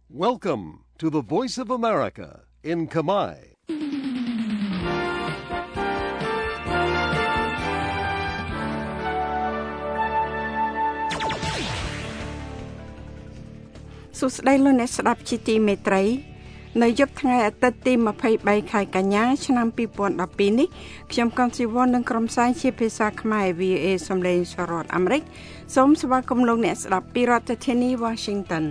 Welcome to the Voice of America in Khmer. Susdailo nes sedap chiti metrai នៅយប់ថ្ងៃអាទិត្យទី23ខែកញ្ញាឆ្នាំ2012នេះខ្ញុំកនស៊ីវ៉ាន់និងក្រុមផ្សាយជាភាសាខ្មែរ VOA សំឡេងសហរដ្ឋអាមេរិកសូមស្វាគមន៍លោកអ្នកស្ដាប់ពីរដ្ឋធានី Washington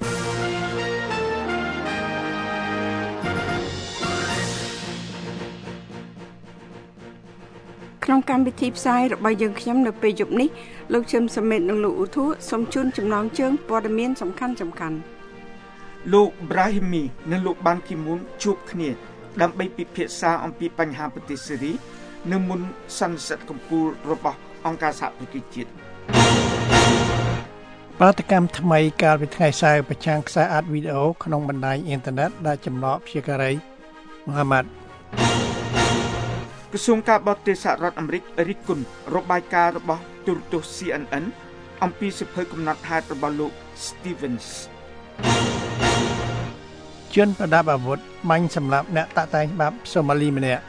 ក្នុងកម្មវិធីផ្សាយរបស់យើងខ្ញុំនៅពេលយប់នេះលោកឈឹមសមិទ្ធនិងលោកឧធូសូមជូនចំណងជើងព័ត៌មានសំខាន់ៗលោក Brahimi និងលោក Ban Ki-moon ជួបគ្នាដើម្បីពិភាក្សាអំពីបញ្ហាប្រទេសស៊េរីនៅមុនសន្និសីទកំពូលរបស់អង្គការសហប្រជាជាតិបាតកម្មថ្មីកាលពីថ្ងៃសៅរ៍ប្រឆាំងខ្សែអាតវីដេអូក្នុងបណ្ដាញអ៊ីនធឺណិតដែលចម្លងព្យាការីមូហាម៉ាត់ក្រសួងការបរទេសសហរដ្ឋអាមេរិករិះគន់របាយការណ៍របស់ទូរទស្សន៍ CNN អំពីសភៅកំណត់ហេតុរបស់លោក Stevensជនប្រដាប់អាវុធបាញ់សម្លាប់អ្នកតាក់តែងច្បាប់សូម៉ាលីម្នាក់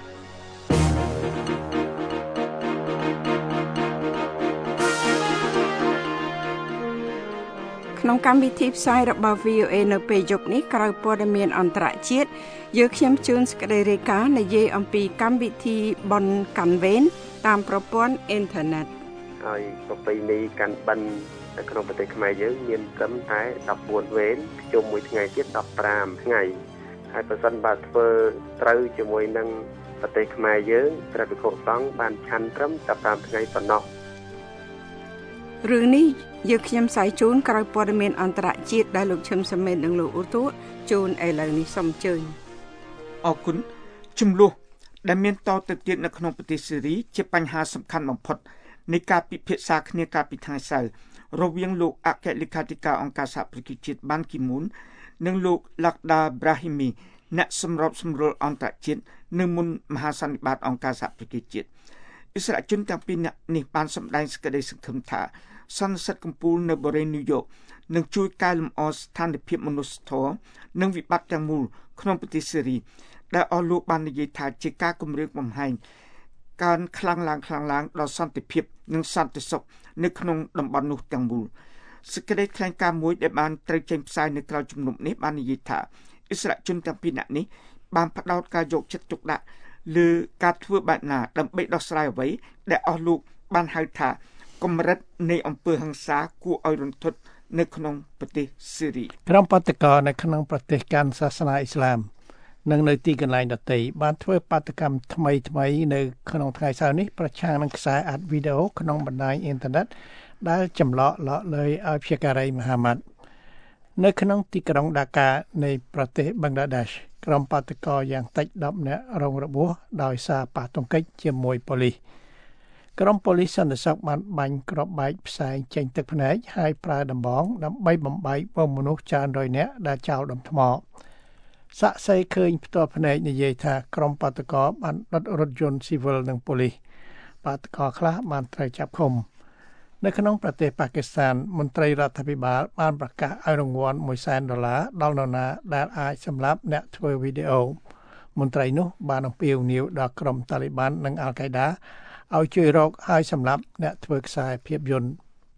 ក្នុងកម្មវិធីផ្សាយរបស់ VOA នៅពេលយប់នេះក្រៅព័ត៌មានអន្តរជាតិយើងខ្ញុំជូនសេចក្តីរាយការណ៍និយាយអំពីកម្មវិធីបុណ្យកាន់វេនតាមប្រព័ន្ធអ៊ីនធឺណិតហើយប្រពៃណីកាន់បិណ្ឌនៅក្នុងប្រទេសខ្មែរយើងមានត្រឹមតែ14វេនជុំមួយថ្ងៃទៀត15ថ្ងៃហើយប្រសិនបើធ្វើត្រូវជាមួយនឹងប្រទេសខ្មែរយើងព្រះភិក្ខុសង្ឃបានឆាន់ត្រឹម15ថ្ងៃប៉ុណ្ណោះរឿងនេះយើងខ្ញុំផ្សាយជូនក្រៅព័ត៌មានអន្តរជាតិដែលលោកឈឹមសមេតនិងលោកឧទុជូនឥឡូវនេះសូមអញ្ជើញអរគុណជំលោះដែលមានតទៅទៀតនៅក្នុងប្រទេសស៊េរីជាបញ្ហាសំខាន់បំផុតនៃការពិភាក្សាគ្នាកាលពីថ្ងៃសៅរ៍រវាងលោកអគ្គលេខាធិការអង្គការសហប្រជាជាតិ Ban Ki-moon និងលោក Lakhdar Brahimi អ្នកសម្របសម្រួលអន្តរជាតិនៅមុនមហាសន្និបាតអង្គការសហប្រជាជាតិអិសរាជជនទាំងពីរនាក់នេះបានសម្ដែងសេចក្តីសង្ឃឹមថាសន្និសីទកំពូលនៅបូរេនញូវយ៉កនឹងជួយកែលម្អស្ថានភាពមនុស្សធម៌និងវិបត្តិទាំងមូលក្នុងប្រទេសស៊េរីដែលអស់លោកបាននិយាយថាជាការគំរាមកំហែងកើនខ្លាំងឡើងដល់សន្តិភាពនិងសន្តិសុខនៅក្នុងតំបន់នោះទាំងមូលសេចក្តីថ្លែងការណ៍មួយដែលបានត្រូវចេញផ្សាយនៅក្រៅជំនុំនេះបាននិយាយថាអិសរាជជនទាំងពីរនាក់នេះបានផ្ដោតការយកចិត្តទុកដាក់លើការធ្វើបែបណាដើម្បីដោះស្រាយអ្វីដែលអស់លោកបានហៅថាកម្រិតនៃអំពើហិង្សាគួរឲ្យរន្ធត់នៅក្នុងប្រទេសស៊េរីក្រុមបាតកោនៅក្នុងប្រទេសកាន់សាសនាអ៊ីស្លាមនិងនៅទីកន្លែងដទៃបានធ្វើបាតកម្មថ្មីនៅក្នុងថ្ងៃសៅរ៍នេះប្រឆាំងនឹងខ្សែអាតវីដេអូក្នុងបណ្ដាញអ៊ីនធឺណិតដែលចម្លងលើឲ្យព្យាការីមូហាម៉ាត់នៅក្នុងទីក្រុងដាកានៃប្រទេសបង់ក្លាដេសក្រុមបាតកោយ៉ាងតិច10នាក់រងរបួសដោយសារប៉ះទង្គិចជាមួយប៉ូលីសក្រុមប៉ូលីសសន្តិសុខបានបាញ់គ្រាប់បែកផ្សែងចេញទឹកភ្នែកហើយប្រើដំបងដើម្បីបំបែកបងមនុស្សច្រើនរយនាក់ដែលចោលដុំថ្មសាក់សីឃើញផ្ទាល់ភ្នែកនិយាយថាក្រុមបាតកោបានដុតរថយន្តស៊ីវិលនិងប៉ូលីសបាតកោខ្លះបានត្រូវចាប់ឃុំនៅក្នុងប្រទេសប៉ាគីស្ថានមន្ត្រីរដ្ឋាភិបាលបានប្រកាសឲ្យរង្វាន់$100,000ដល់នរណាដែលអាចសម្លាប់អ្នកធ្វើវីដេអូមន្ត្រីនោះបានអំពាវនាវដល់ក្រុមតាលីបាននិងអាល់កៃដាឲ្យជួយរកឲ្យសម្លាប់អ្នកធ្វើខ្សែភាពយន្ត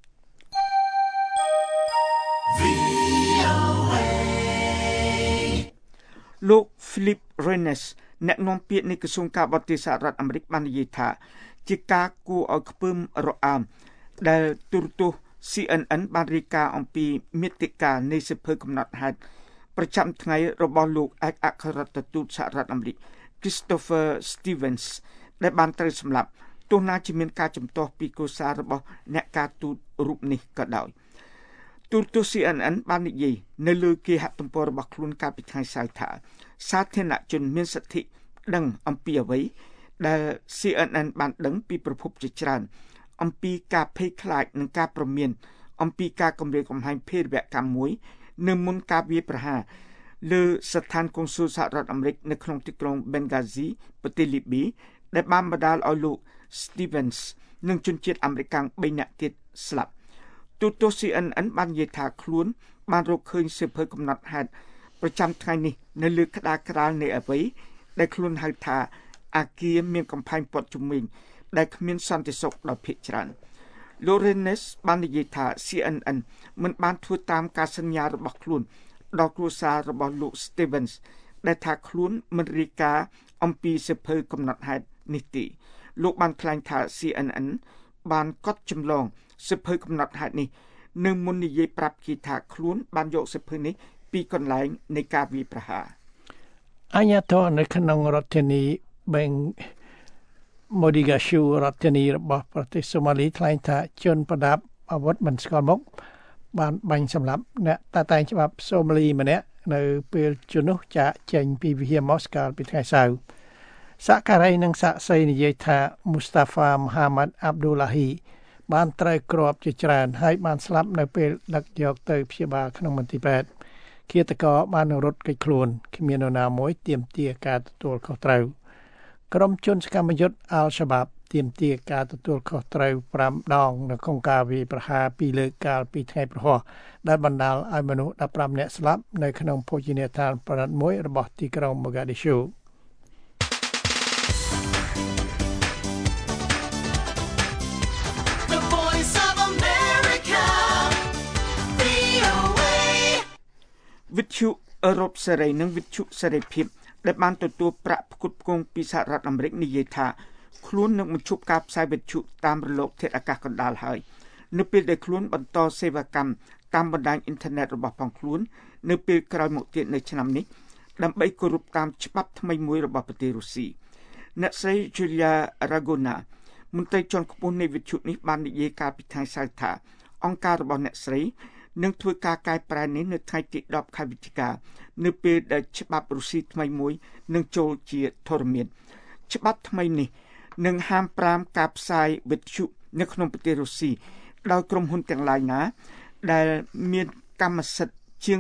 លោក Philip Reines អ្នកនាំពាក្យនៃក្រសួងការបរទេសសហរដ្ឋអាមេរិកបាននិយាយថាជាការគួរឲ្យខ្ពើមរអាមដែលទូរទស្សន៍ CNN បានរាយការណ៍អំពីមាតិកានៃសភៅកំណត់ហេតុប្រចាំថ្ងៃរបស់លោកឯកអគ្គរដ្ឋទូតសហរដ្ឋអាមេរិក Christopher Stevens ដែលបានត្រូវសម្លាប់ទោះណាជាមានការជំទាស់ពីគ្រួសាររបស់អ្នកការទូតរូបនេះក៏ដោយទូរទស្សន៍ CNN បាននិយាយនៅលើគេហទំព័ររបស់ខ្លួនកាលពីថ្ងៃសៅរ៍ថាសាធារណជនមានសិទ្ធិដឹងអំពីអ្វីដែល CNN បានដឹងពីប្រភពជាច្រើនអំពីការភ័យខ្លាចនិងការព្រមានអំពីការគំរាមកំហែងភេរវកម្មមួយនៅមុនការវាយប្រហារលើស្ថានកុងស៊ុលសហរដ្ឋអាមេរិកនៅក្នុងទីក្រុង Benghazi ប្រទេសលីប៊ីដែលបានបណ្ដាលឲ្យលោក Stevens និងជនជាតិអាមេរិក3នាក់ទៀតស្លាប់ទូរទស្សន៍ CNN បាននិយាយថាខ្លួនបានរកឃើញសៀវភៅកំណត់ហេតុប្រចាំថ្ងៃនេះនៅលើក្តារក្រាលនៃអ្វីដែលខ្លួនហៅថាអាគារមានកំផែងព័ទ្ធជុំវិញដែលគ្មានសន្តិសុខដល់ភាគច្រើន Lorenz បាននិយាយថា CNN មិនបានធ្វើតាមការសន្យារបស់ខ្លួនដល់គ្រួសាររបស់លោក Stevens ដែលថាខ្លួនមិនរាយការណ៍អំពីសៀវភៅកំណត់ហេតុនេះទេលោកបានថ្លែងថា CNN បានកត់ចម្លងសៀវភៅកំណត់ហេតុនេះនៅមុននិយាយប្រាប់គេថាខ្លួនបានយកសៀវភៅនេះពីកន្លែងនៃការវាយប្រហារអាញាធរនៅក្នុងរដ្ឋធានីបេងម៉ូឌីហ្គាស៊ូរដ្ឋធានីរបស់ប្រទេសសូម៉ាលីថ្លែងថាជនប្រដាប់អាវុធមិនស្គាល់មុខបានបាញ់សម្លាប់អ្នកតាតែងច្បាប់សូម៉ាលីម្នាក់នៅពេលជំនួសចាកចេញពីវិហារម៉ូស្កាពីថ្ងៃសៅរ៍សាការីនិងសាក់សីនិយាយថា Mustafa Muhammad Abdullahi បានត្រូវគ្រាប់ជាច្រើនហើយបានស្លាប់នៅពេលដឹកយកទៅព្យាបាលក្នុងមន្ទីរពេទ្យឃាតករបានរត់គេចខ្លួនគ្មាននរណាមួយទាមទារការទទួលខុសត្រូវក្រុមជនសកម្មយុទ្ធ Al-Shabaab ទាមទារការទទួលខុសត្រូវ5ដងនៅក្នុងការវាយប្រហារពីលើកាលពីថ្ងៃព្រហស្បតិ៍ដែលបណ្ដាលឲ្យមនុស្ស15នាក់ស្លាប់នៅក្នុងភោជនីយដ្ឋានប្រណិតមួយរបស់ទីក្រុង Mogadishu វិទ្យុអឺរ៉ុបសេរីនិងវិទ្យុសេរីភាពដែលបានទទួលប្រាក់ផ្គត់ផ្គង់ពីសហរដ្ឋអាមេរិកនិយាយថាខ្លួននឹងបញ្ឈប់ការផ្សាយវិទ្យុតាមរលកធាតុអាកាសកណ្ដាលហើយនៅពេលដែលខ្លួនបន្តសេវាកម្មតាមបណ្ដាញអ៊ីនធឺណិតរបស់ផងខ្លួននៅពេលក្រោយមកទៀតនៅឆ្នាំនេះដើម្បីគោរពតាមច្បាប់ថ្មីមួយរបស់ប្រទេសរុស្ស៊ីអ្នកស្រី Julia Ragona មន្ត្រីជាន់ខ្ពស់នៃវិទ្យុនេះបាននិយាយកាលពីថ្ងៃសៅរ៍ថាអង្គការរបស់អ្នកស្រីនឹងធ្វើការកែប្រែនេះនៅថ្ងៃទី10ខែវិច្ឆិកានៅពេលដែលច្បាប់រុស្ស៊ីថ្មីមួយនឹងចូលជាធរមានច្បាប់ថ្មីនេះនឹងហាម5ការផ្សាយវិទ្យុនៅក្នុងប្រទេសរុស្ស៊ីដោយក្រុមហ៊ុនទាំងឡាយណាដែលមានកម្មសិទ្ធិជាង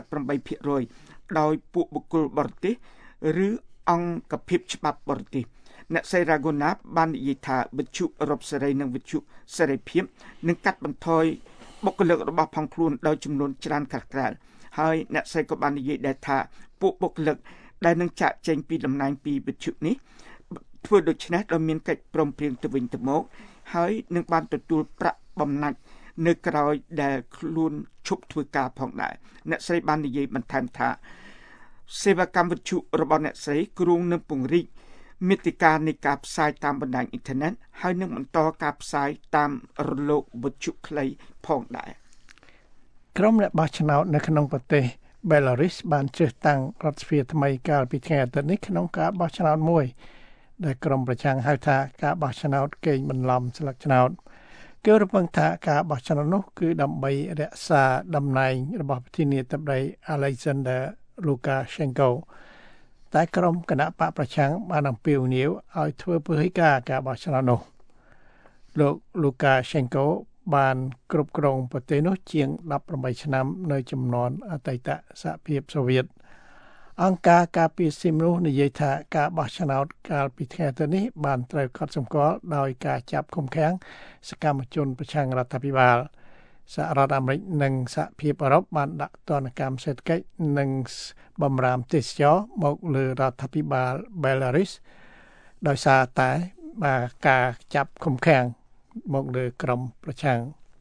48% ដោយពួកបុគ្គលបរទេសឬអង្គភាពច្បាប់បរទេសអ្នកស្រី Ragona បាននិយាយថាវិទ្យុអឺរ៉ុបសេរីនិងវិទ្យុសេរីភាពនឹងកាត់បន្ថយបុគ្គលិករបស់ផងខ្លួនដោយចំនួនច្រើនក្រាលហើយអ្នកស្រីក៏បាននិយាយដែរថាពួកបុគ្គលិកដែលនឹងចាក់ចេញពីតំណែងពីវិទ្យុនេះធ្វើដូច្នេះដោយមានកិច្ចព្រមព្រៀងទៅវិញទៅមកហើយនឹងបានទទួលប្រាក់បំណាច់នៅក្រៅដែលខ្លួនឈប់ធ្វើការផងដែរអ្នកស្រីបាននិយាយបន្ថែមថាសេវាកម្មវិទ្យុរបស់អ្នកស្រីគ្រោងនឹងពង្រីកមាតិកានៃការផ្សាយតាមបណ្ដាញអ៊ីនធឺណិតហើយនឹងបន្តការផ្សាយតាមរលកវិទ្យុខ្លីផងដែរក្រុមអ្នកបោះឆ្នោតនៅក្នុងប្រទេស Belarus បានជ្រើសតាំងរដ្ឋសភាថ្មីកាលពីថ្ងៃអាទិត្យនេះក្នុងការបោះឆ្នោតមួយដែលក្រុមប្រឆាំងហៅថាការបោះឆ្នោតកេងបន្លំស្លឹកឆ្នោតគេរំពឹងថាការបោះឆ្នោតនោះគឺដើម្បីរក្សាតំណែងរបស់ប្រធានាធិបតី Alexander Lukashenko តែក្រុមគណៈបកប្រឆាំងបានអំពាវនាវឲ្យធ្វើពហិការការបោះឆ្នោតនោះលោក Lukashenko បានគ្រប់គ្រងប្រទេសនោះជាង18ឆ្នាំនៅចំនួនអតីតសហភាពសូវៀតអង្គការការពារសិទ្ធិមនុស្សនិយាយថាការបោះឆ្នោតកាលពីថ្ងៃអាទិត្យនេះបានត្រូវកត់សម្គាល់ដោយការចាប់ឃុំឃាំងសកម្មជនប្រឆាំងរដ្ឋាភិបាលសហរដ្ឋអាមេរិកនិងសហភាពអឺរ៉ុបបានដាក់ទណ្ឌកម្មសេដ្ឋកិច្ចនិងបម្រាមទេសចរមកលើរដ្ឋាភិបាល Belarus ដោយសារតែការចាប់ឃុំឃាំងមកលើក្រុមប្រឆាំង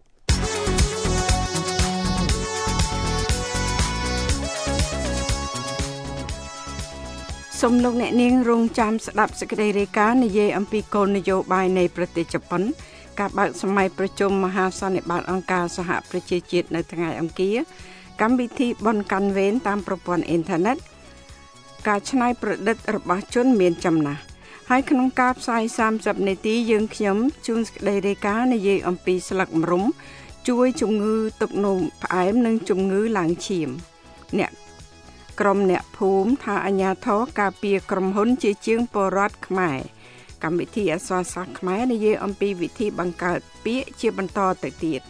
សូមលោកអ្នកនាងរងចាំស្ដាប់សេចក្តីរាយការណ៍និយាយអំពីគោលនយោបាយនៃប្រទេសជប៉ុនការបើកសម័យប្រជុំមហាសន្និបាតអង្គការសហប្រជាជាតិនៅថ្ងៃអង្គារកម្មវិធីបុណ្យកាន់វេនតាមប្រព័ន្ធអ៊ីនធឺណិតការច្នៃប្រឌិតរបស់ជនមានចំណាស់ហើយក្នុងការផ្សាយ30នាទីយើងខ្ញុំជូនសេចក្តីរាយការណ៍និយាយអំពីស្លឹកម្រុំជួយជំងឺទឹកនោមផ្អែមនិងជំងឺឡើងឈាមក្រុមអ្នកភូមិថាអាជ្ញាធរការពារក្រុមហ៊ុនជាជាងពលរដ្ឋខ្មែរកម្មវិធីអក្សរសាស្ត្រខ្មែរនិយាយអំពីវិធីបង្កើតពាក្យជាបន្តទៅទៀត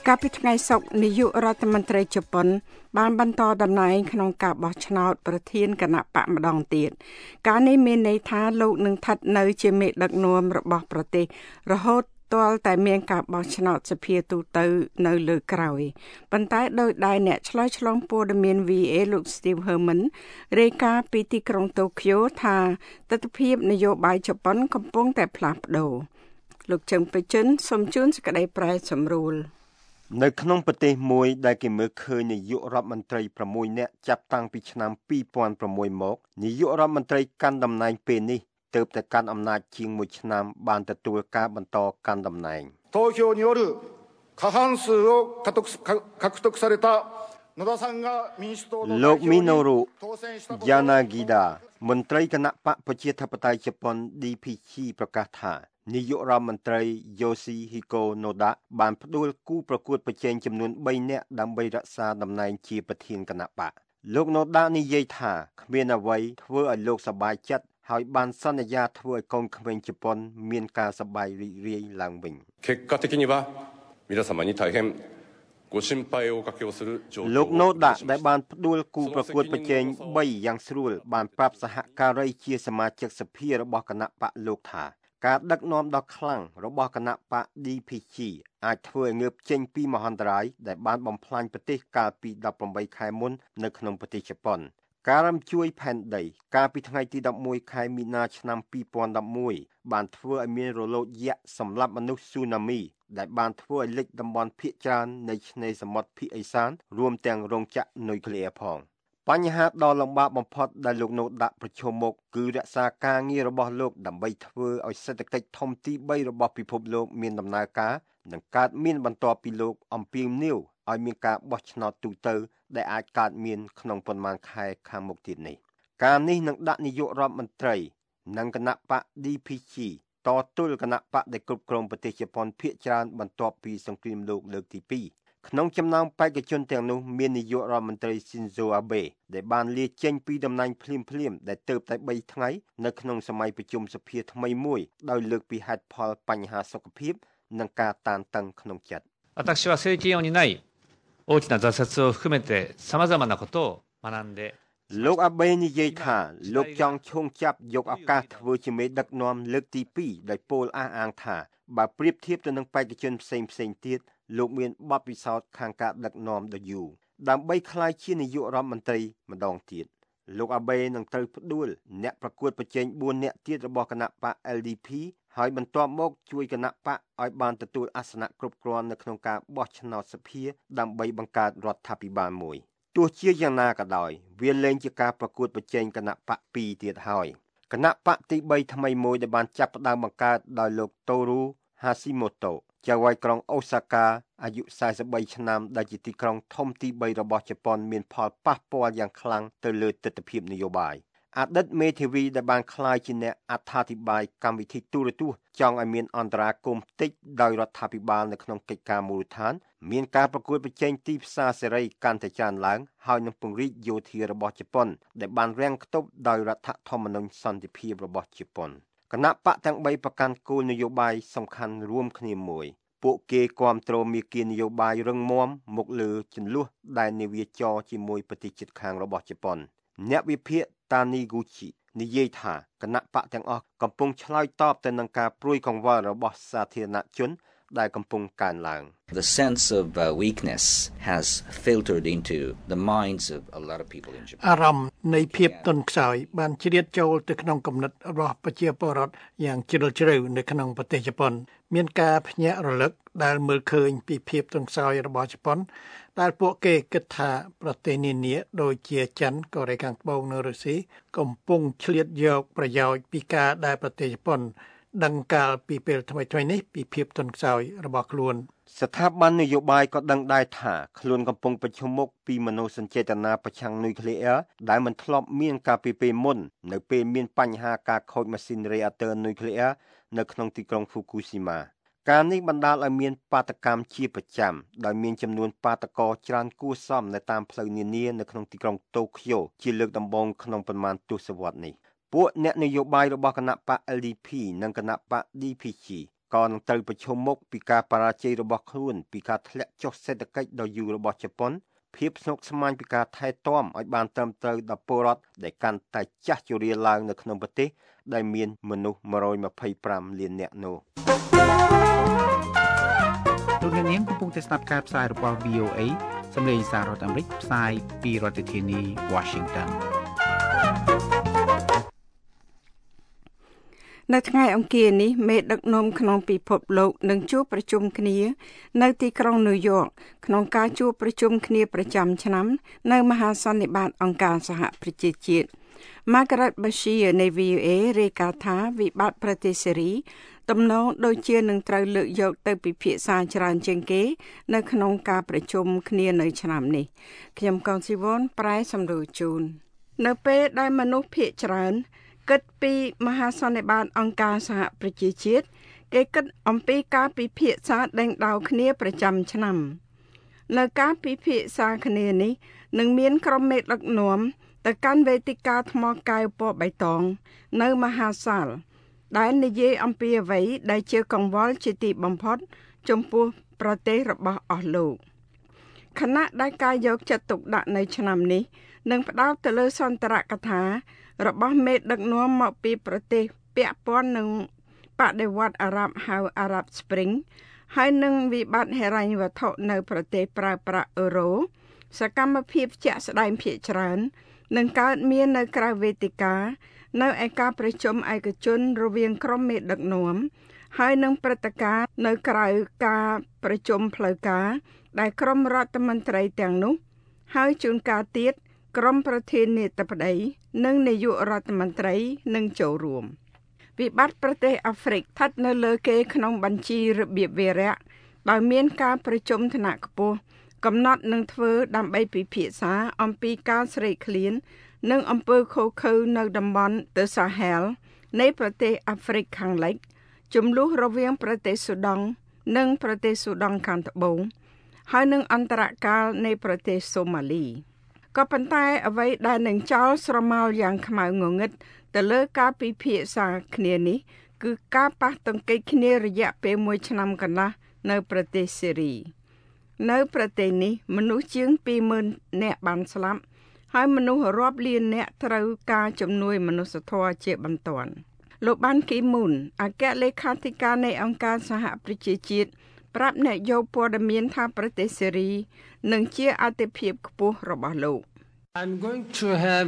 កាលពីថ្ងៃសុក្រនាយករដ្ឋមន្ត្រីជប៉ុនបានបន្តតំណែងក្នុងការបោះឆ្នោតប្រធានគណៈបកម្ដងទៀតការនេះមានន័យថាលោកនឹងស្ថិតនៅជាមេដឹកនាំរបស់ប្រទេសរហូតទាល់តែមានការបោះឆ្នោតសភាទូទៅនៅលើក្រោយប៉ុន្តែដោយដែលអ្នកឆ្លើយឆ្លងព័ត៌មាន VA លោក Steve Herman រាយការណ៍ពីទីក្រុងតូក្យូថាទស្សនវិជ្ជានយោបាយជប៉ុនកំពុងតែផ្លាស់ប្ដូរលោកជើងពេជ្រសូមជូនសេចក្តីប្រែសម្រួលនៅក្នុងប្រទេសមួយដែលគេមើលឃើញនាយករដ្ឋមន្ត្រី6នាក់ចាប់តាំងពីឆ្នាំ2006មកនាយករដ្ឋមន្ត្រីកាន់តំណែងពេលនេះទើបតែកាន់អំណាចជាង1ឆ្នាំបានទទួលការបន្តកាន់តំណែង投票による過半数を獲得された野田さんが民主党のលោកមីណូរូយ៉ាណាហ្គីដាមន្ត្រីគណៈបកប្រជាធិបតេយ្យជប៉ុន DPG ប្រកាសថានាយករដ្ឋមន្ត្រី Yoshihiko Noda បានផ្ដួលគូប្រកួតប្រជែងចំនួន3នាក់ដើម្បីរក្សាតំណែងជាប្រធានគណៈបកលោក Noda និយាយថាគ្មានអ្វីធ្វើឲ្យលោកសប្បាយចិត្តហើយបានសន្យាធ្វើឲ្យកូនក្មេងជប៉ុនមានការសប្បាយរីករាយឡើងវិញ結果的には皆様に大変ご心配をおかけをする状況លោក Noda ដែលបានផ្ដួលគូប្រកួតប្រជែង3យ៉ាងស្រួលបានប្រាប់សហការីជាសមាជិកសភារបស់គណៈបកលោកថាការដឹកនាំដ៏ខ្លាំងរបស់គណៈបក DPG អាចធ្វើឲ្យងើបចេញពីមហន្តរាយដែលបានបំផ្លាញប្រទេសកាលពី18ខែមុននៅក្នុងប្រទេសជប៉ុនការរំជួយផែនដីកាលពីថ្ងៃទី11ខែមីនាឆ្នាំ2011បានធ្វើឲ្យមានរលកយក្សសម្លាប់មនុស្សស៊ូណាមីដែលបានធ្វើឲ្យលិចតំបន់ភាគច្រើននៃឆ្នេរសមុទ្រភាគឦសានរួមទាំងរោងចក្រនុយក្លេអ៊ែរផងបញ្ហាដ៏លំបាកបំផុតដែលលោកនៅដាក់ប្រឈមមុខគឺរក្សាការងាររបស់លោកដើម្បីធ្វើឲ្យសេដ្ឋកិច្ចធំទី3របស់ពិភពលោកមានដំណើរការនិងកើតមានបន្ទាប់ពីលោកអំពាវនាវឲ្យមានការបោះឆ្នោតទូទៅដែលអាចកើតមានក្នុងប៉ុន្មានខែខាងមុខទៀតនេះការនេះនឹងដាក់នាយករដ្ឋមន្ត្រីនិងគណៈបក DPG តទល់គណៈបកដែលគ្រប់គ្រងប្រទេសជប៉ុនភាគច្រើនបន្ទាប់ពីសង្គ្រាមលោកលើកទី2ក្នុងចំណោមបេក្ខជនទាំងនោះមាននាយករដ្ឋមន្ត្រី Shinzo Abe ដែលបានលាចេញពីតំណែងភ្លាមៗដែលទើបតែ3ថ្ងៃនៅក្នុងសម័យប្រជុំសភាថ្មីមួយដោយលើកពីហេតុផលបញ្ហាសុខភាពនិងការតានតឹងក្នុងចិត្ត私は政権を担い大きな挫折を含めて様々なことを学んでលោកអាបេនិយាយថាលោកចង់ឈោងចាប់យកឱកាសធ្វើជាមេដឹកនាំលើកទី2ដោយពោលអះអាងថាបើប្រៀបធៀបទៅនឹងបេក្ខជនផ្សេងៗទៀតលោកមានបទពិសោធន៍ខាងការដឹកនាំដ៏យូរដើម្បីក្លាយជានាយករដ្ឋមន្ត្រីម្ដងទៀតលោកអាបេនឹងត្រូវផ្ដួលអ្នកប្រកួតប្រជែង4នាក់ទៀតរបស់គណៈបក LDP ហើយបន្ទាប់មកជួយគណៈបកឲ្យបានទទួលអាសនៈគ្រប់គ្រាន់នៅក្នុងការបោះឆ្នោតសភាដើម្បីបង្កើតរដ្ឋាភិបាលមួយទោះជាយ៉ាងណាក៏ដោយវាលែងជាការប្រកួតប្រជែងគណៈបក2ទៀតហើយគណៈបកទី3ថ្មីមួយដែលបានចាប់ផ្ដើមបង្កើតដោយលោក Toru Hashimoto ចៅហ្វាយក្រុងអូសាកាអាយុ43ឆ្នាំដែលជាទីក្រុងធំទី3របស់ជប៉ុនមានផលប៉ះពាល់យ៉ាងខ្លាំងទៅលើទិដ្ឋភាពនយោបាយអតីតមេធាវីដែលបានក្លាយជាអ្នកអត្ថាធិប្បាយកម្មវិធីទូរទស្សន៍ចង់ឲ្យមានអន្តរាគមន៍តិចដោយរដ្ឋាភិបាលនៅក្នុងកិច្ចការមូលដ្ឋានមានការប្រកួតប្រជែងទីផ្សារសេរីកាន់តែច្រើនឡើងហើយនឹងពង្រីកយោធារបស់ជប៉ុនដែលបានរាំងខ្ទប់ដោយរដ្ឋធម្មនុញ្ញសន្តិភាពរបស់ជប៉ុនគណៈបកទាំង3ប្រកាន់គោលនយោបាយសំខាន់រួមគ្នាមួយពួកគេគ្រប់គ្រងមាគ៌ានយោបាយរឹងមាំមកលើចន្លោះដែលនាវាចរជាមួយប្រទេសជិតខាងរបស់ជប៉ុនអ្នកវិភាគ Taniguchi និយាយថាគណៈបកទាំងអស់កំពុងឆ្លើយតបទៅនឹងការព្រួយកង្វល់របស់សាធារណជនដែលកំពុងកើនឡើង The sense of weakness has filtered into the minds of a lot of people in Japan. អារម្មណ៍នៃភាពទន់ខ្សោយបានជ្រៀតចូលទៅក្នុងគំនិតរបស់ប្រជាពលរដ្ឋយ៉ាងជ្រាលជ្រៅនៅក្នុងប្រទេសជប៉ុនមានការភ្ញាក់រលឹកដែលមើលឃើញពីភាពទន់ខ្សោយរបស់ជប៉ុនដែលពួកគេគិតថាប្រទេសនានាដូចជាចិនកូរ៉េខាងត្បូងនិងរុស្ស៊ីកំពុងឆ្លៀតយកប្រយោជន៍ពីការដែលប្រទេសជប៉ុនដឹងកាលពីពេលថ្មីៗនេះពីភាពទន់ខ្សោយរបស់ខ្លួនស្ថាប័ននយោបាយក៏ដឹងដែរថាខ្លួនកំពុងប្រឈមមុខពីមនោសញ្ចេតនាប្រឆាំងនុយក្លេអ៊ែរដែលមិនធ្លាប់មានកាលពីពេលមុននៅពេលមានបញ្ហាការខូចម៉ាស៊ីនរេអាទ័រនុយក្លេអ៊ែរនៅក្នុងទីក្រុង Fukushima ការនេះបណ្ដាលឲ្យមានបាតកម្មជាប្រចាំដោយមានចំនួនបាតករច្រើនគួរសមនៅតាមផ្លូវនានានៅក្នុងទីក្រុងតូក្យូជាលើកដំបូងក្នុងប៉ុន្មានទសវត្សរ៍នេះពួកអ្នកនយោបាយរបស់គណៈបក LDP និងគណៈបក DPG ក៏នឹងត្រូវប្រឈមមុខពីការបរាជ័យរបស់ខ្លួនពីការធ្លាក់ចុះសេដ្ឋកិច្ចដ៏យូររបស់ជប៉ុនភាពស្មុគស្មាញពីការថែទាំឲ្យបានត្រឹមត្រូវដល់ពលរដ្ឋដែលកាន់តែចាស់ជរាឡើងនៅក្នុងប្រទេសដែលមានមនុស្ស125លាននាក់នោះលោកអ្នកនាងកំពុងតែស្ដាប់ការផ្សាយរបស់ VOA សម្លេងសាររដ្ឋអាមេរិកផ្សាយពីរដ្ឋធានី Washington នៅថ្ងៃអង្គារនេះមេដឹកនាំក្នុងពិភពលោកនឹងជួបប្រជុំគ្នានៅទីក្រុងញូវយ៉កក្នុងការជួបប្រជុំគ្នាប្រចាំឆ្នាំនៅមហាសន្និបាតអង្គការសហប្រជាជាតិ Margaret Bashir នៃ VOA រាយការណ៍ថាវិបត្តិប្រទេសសេរីទំនងដូចជានឹងត្រូវលើកយកទៅពិភាក្សាច្រើនជាងគេនៅក្នុងការប្រជុំគ្នានៅឆ្នាំនេះខ្ញុំកងស៊ីវ៉ុនប្រែសម្រួលជូននៅពេលដែលមនុស្សភាគច្រើនគិតពីមហាសន្និបាតអង្គការសហប្រជាជាតិគេគិតអំពីការពិភាក្សាដេញដោលគ្នាប្រចាំឆ្នាំនៅការពិភាក្សាគ្នានេះនឹងមានក្រុមមេដឹកនាំទៅកាន់វេទិកាថ្មកែវពណ៌បៃតងនៅមហាសាលដែលនិយាយអំពីអ្វីដែលជាកង្វល់ជាទីបំផុតចំពោះប្រទេសរបស់អស់លោកខណៈដែលការយកចិត្តទុកដាក់នៅឆ្នាំនេះនឹងផ្ដោតទៅលើសន្ទរកថារបស់មេដឹកនាំមកពីប្រទេសពាក់ព័ន្ធនឹងបដិវត្តន៍អារ៉ាប់ហៅ Arab Spring ហើយនឹងវិបត្តិហិរញ្ញវត្ថុនៅប្រទេសប្រើប្រាស់អឺរ៉ូសកម្មភាពជាក់ស្ដែងភាគច្រើននឹងកើតមាននៅក្រៅវេទិកានៅឯការប្រជុំឯកជនរវាងក្រុមមេដឹកនាំហើយនឹងព្រឹត្តិការណ៍នៅក្រៅការប្រជុំផ្លូវការដែលក្រុមរដ្ឋមន្ត្រីទាំងនោះហើយជួនកាលទៀតក្រុមប្រធានាធិបតីនិងនាយករដ្ឋមន្ត្រីនឹងចូលរួមវិបត្តិប្រទេសអាហ្វ្រិកស្ថិតនៅលើគេក្នុងបញ្ជីរបៀបវារៈដោយមានការប្រជុំថ្នាក់ខ្ពស់កំណត់នឹងធ្វើដើម្បីពិភាក្សាអំពីការស្រេកឃ្លាននិងអំពើឃោរឃៅនៅតំបន់ The Sahel នៃប្រទេសអាហ្វ្រិកខាងលិចជម្លោះរវាងប្រទេសស៊ូដង់និងប្រទេសស៊ូដង់ខាងត្បូងហើយនឹងអន្តរកាលនៃប្រទេសសូម៉ាលីក៏ប៉ុន្តែអ្វីដែលនឹងចោលស្រមោលយ៉ាងខ្មៅងងឹតទៅលើការពិភាក្សាគ្នានេះគឺការប៉ះទង្គិចគ្នារយៈពេល1ឆ្នាំកន្លះនៅប្រទេសសេរីនៅប្រទេសនេះមនុស្សជាង 20,000 នាក់បានស្លាប់ហើយមនុស្សរាប់លាននាក់ត្រូវការជំនួយមនុស្សធម៌ជាបន្ទាន់លោកបានគីមូនអគ្គលេខាធិការនៃអង្គការសហប្រជាជាតិប្រាប់អ្នកយកព័ត៌មានថាប្រទេសសេរីនឹងជាអាទិភាពខ្ពស់របស់លោក I'm going to have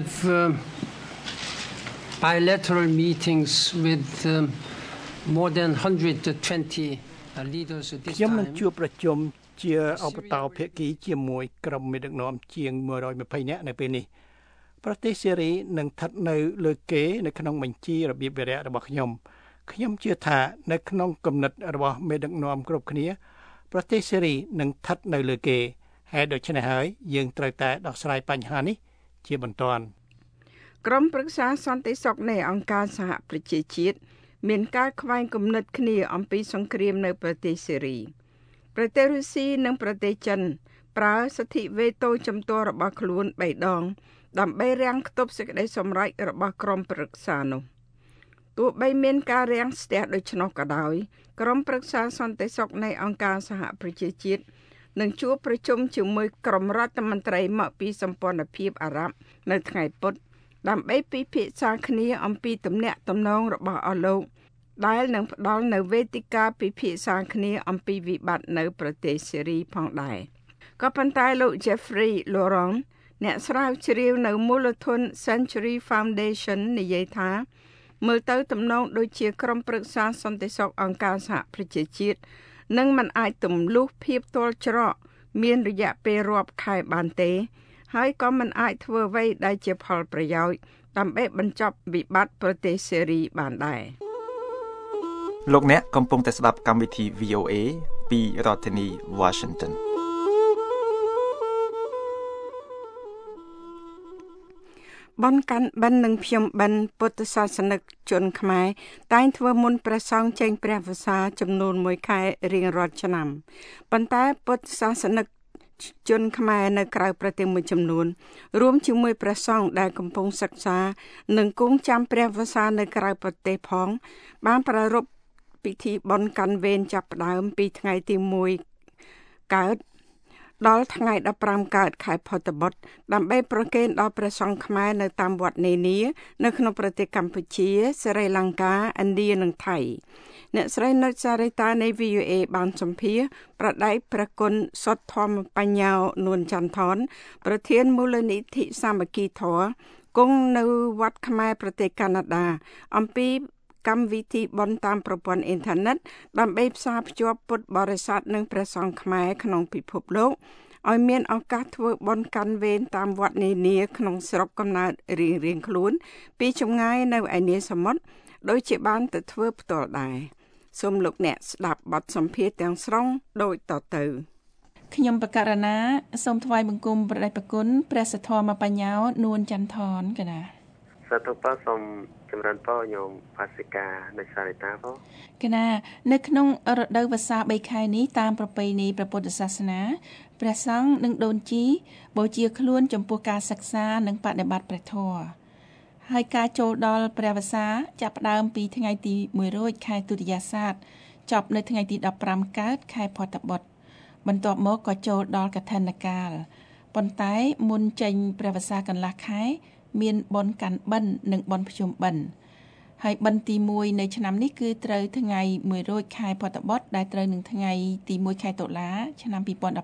bilateral meetings with more than 120 leaders at this time ខ្ញុំនឹងជួបប្រជុំជាឧបតោភាគីជាមួយក្រុមមេដឹកនាំជាង120នាក់នៅពេលនេះប្រទេសសេរីនឹងស្ថិតនៅលើគេនៅក្នុងបញ្ជីរបៀបវារៈរបស់ខ្ញុំជឿថានៅក្នុងគំនិតរបស់មេដឹកនាំគ្រប់គ្នាប្រទេសសេរីនឹងស្ថិតនៅលើគេហើយដូច្នេះហើយយើងត្រូវតែដោះស្រាយបញ្ហានេះជាបន្ទាន់ក្រុមប្រឹក្សាសន្តិសុខនៃអង្គការសហប្រជាជាតិមានការខ្វែងគំនិតគ្នាអំពីសង្គ្រាមនៅប្រទេសសេរីប្រទេសរុស្ស៊ីនិងប្រទេសចិនប្រើសិទ្ធិវេតូជំទាស់របស់ខ្លួន3ដងដើម្បីរាំងខ្ទប់សេចក្តីសម្រេចរបស់ក្រុមប្រឹក្សានោះទោះបីមានការរាំងស្ទះដូច្នោះក៏ដោយក្រុមប្រឹក្សាសន្តិសុខនៃអង្គការសហប្រជាជាតិនឹងជួបប្រជុំជាមួយក្រុមរដ្ឋមន្ត្រីមកពីសម្ព័ន្ធភាពអារ៉ាប់នៅថ្ងៃពុធដើម្បីពិភាក្សាគ្នាអំពីទំនាក់ទំនងរបស់អស់លោកដែលនឹងផ្ដល់នៅវេទិកាពិភាក្សាគ្នាអំពីវិបត្តិនៅប្រទេសសេរីផងដែរក៏ប៉ុន្តែលោក Jeffrey Laurent អ្នកស្រាវជ្រាវនៅមូលធន Century Foundation និយាយថាមើលទៅទំនងដូចជាក្រុមប្រឹក្សាសន្តិសុខអង្គការសហប្រជាជាតិនឹងមិនអាចទម្លុះភាពទាល់ច្រកមានរយៈពេលរាប់ខែបានទេហើយក៏មិនអាចធ្វើអ្វីដែលជាផលប្រយោជន៍ដើម្បីបញ្ចប់វិបត្តិប្រទេសសេរីបានដែរលោកអ្នកកំពុងតែស្ដាប់កម្មវិធី VOA ពីរដ្ឋធានី Washington បនកាន់បិណ្ឌនិងភ្យំបិណ្ឌពុទ្ធសាសនិកជនខ្មែរតែងធ្វើមុនព្រះសង្ឃចេញព្រះវស្សាចំនួន1ខែរៀងរាល់ឆ្នាំប៉ុន្តែពុទ្ធសាសនិកជនខ្មែរនៅក្រៅប្រទេសមួយចំនួនរួមជាមួយព្រះសង្ឃដែលកំពុងសិក្សានិងគង់ចាំព្រះវស្សានៅក្រៅប្រទេសផងបានប្រារព្ធពិធីបុណ្យកាន់វេនចាប់ផ្ដើមពីថ្ងៃទី1កើតដល់ថ្ងៃ15កើតខែផុតបុត្រដើម្បីប្រគេនដល់ព្រះសង្ឃខ្មែរនៅតាមវត្តនានានៅក្នុងប្រទេសកម្ពុជាស្រីលង្កាឥណ្ឌានិងថៃអ្នកស្រីនុចសារីតានៃ VOA បានសម្ភាសន៍ប្រដេកព្រះគុណសុទ្ធធម្មបញ្ញោនួនចន្ទថនប្រធានមូលនិធិសាមគ្គីធម៌គង់នៅវត្តខ្មែរប្រទេសកាណាដាអំពីកម្មវិធីបុណ្យតាមប្រព័ន្ធអ៊ីនធឺណិតដើម្បីផ្សារភ្ជាប់ពុទ្ធបរិស័ទនិងព្រះសង្ឃខ្មែរក្នុងពិភពលោកឲ្យមានឱកាសធ្វើបុណ្យកាន់វេនតាមវត្តនានាក្នុងស្រុកកំណើតរៀងៗខ្លួនពីចម្ងាយនៅឯនាសមុទ្រដូចជាបានទៅធ្វើផ្ទាល់ដែរសូមលោកអ្នកស្ដាប់បទសម្ភាសន៍ទាំងស្រុងដូចតទៅខ្ញុំបករណាសូមថ្វាយបង្គំព្រះប្រគុណព្រះសទ្ធម្មបញ្ញោនួនចន្ទថនកណាសាធុបសូមចម្រើនពរញោមផាសិកានៅសារិតាផងកណានៅក្នុងរដូវវស្សា3ខែនេះតាមប្រពៃណីព្រះពុទ្ធសាសនាព្រះសង្ឃនិងដូនជីបូជាខ្លួនចំពោះការសិក្សានិងបដិបត្តិព្រះធម៌ហើយការចូលដល់ព្រះវស្សាចាប់ផ្ដើមពីថ្ងៃទី1រោចខែទុតិយាសាទចប់នៅថ្ងៃទី15កើតខែផុតបុត្របន្ទាប់មកក៏ចូលដល់កឋិនកាលប៉ុន្តែមុនចេញព្រះវស្សាកន្លះខែមានបុណ្យកាន់បិណ្ឌនិងបុណ្យភ្ជុំបិណ្ឌហើយបិណ្ឌទី1នៅឆ្នាំនេះគឺត្រូវថ្ងៃ1រោចខែផុតបុត្រដែលត្រូវនឹងថ្ងៃទី1ខែតុលាឆ្នាំ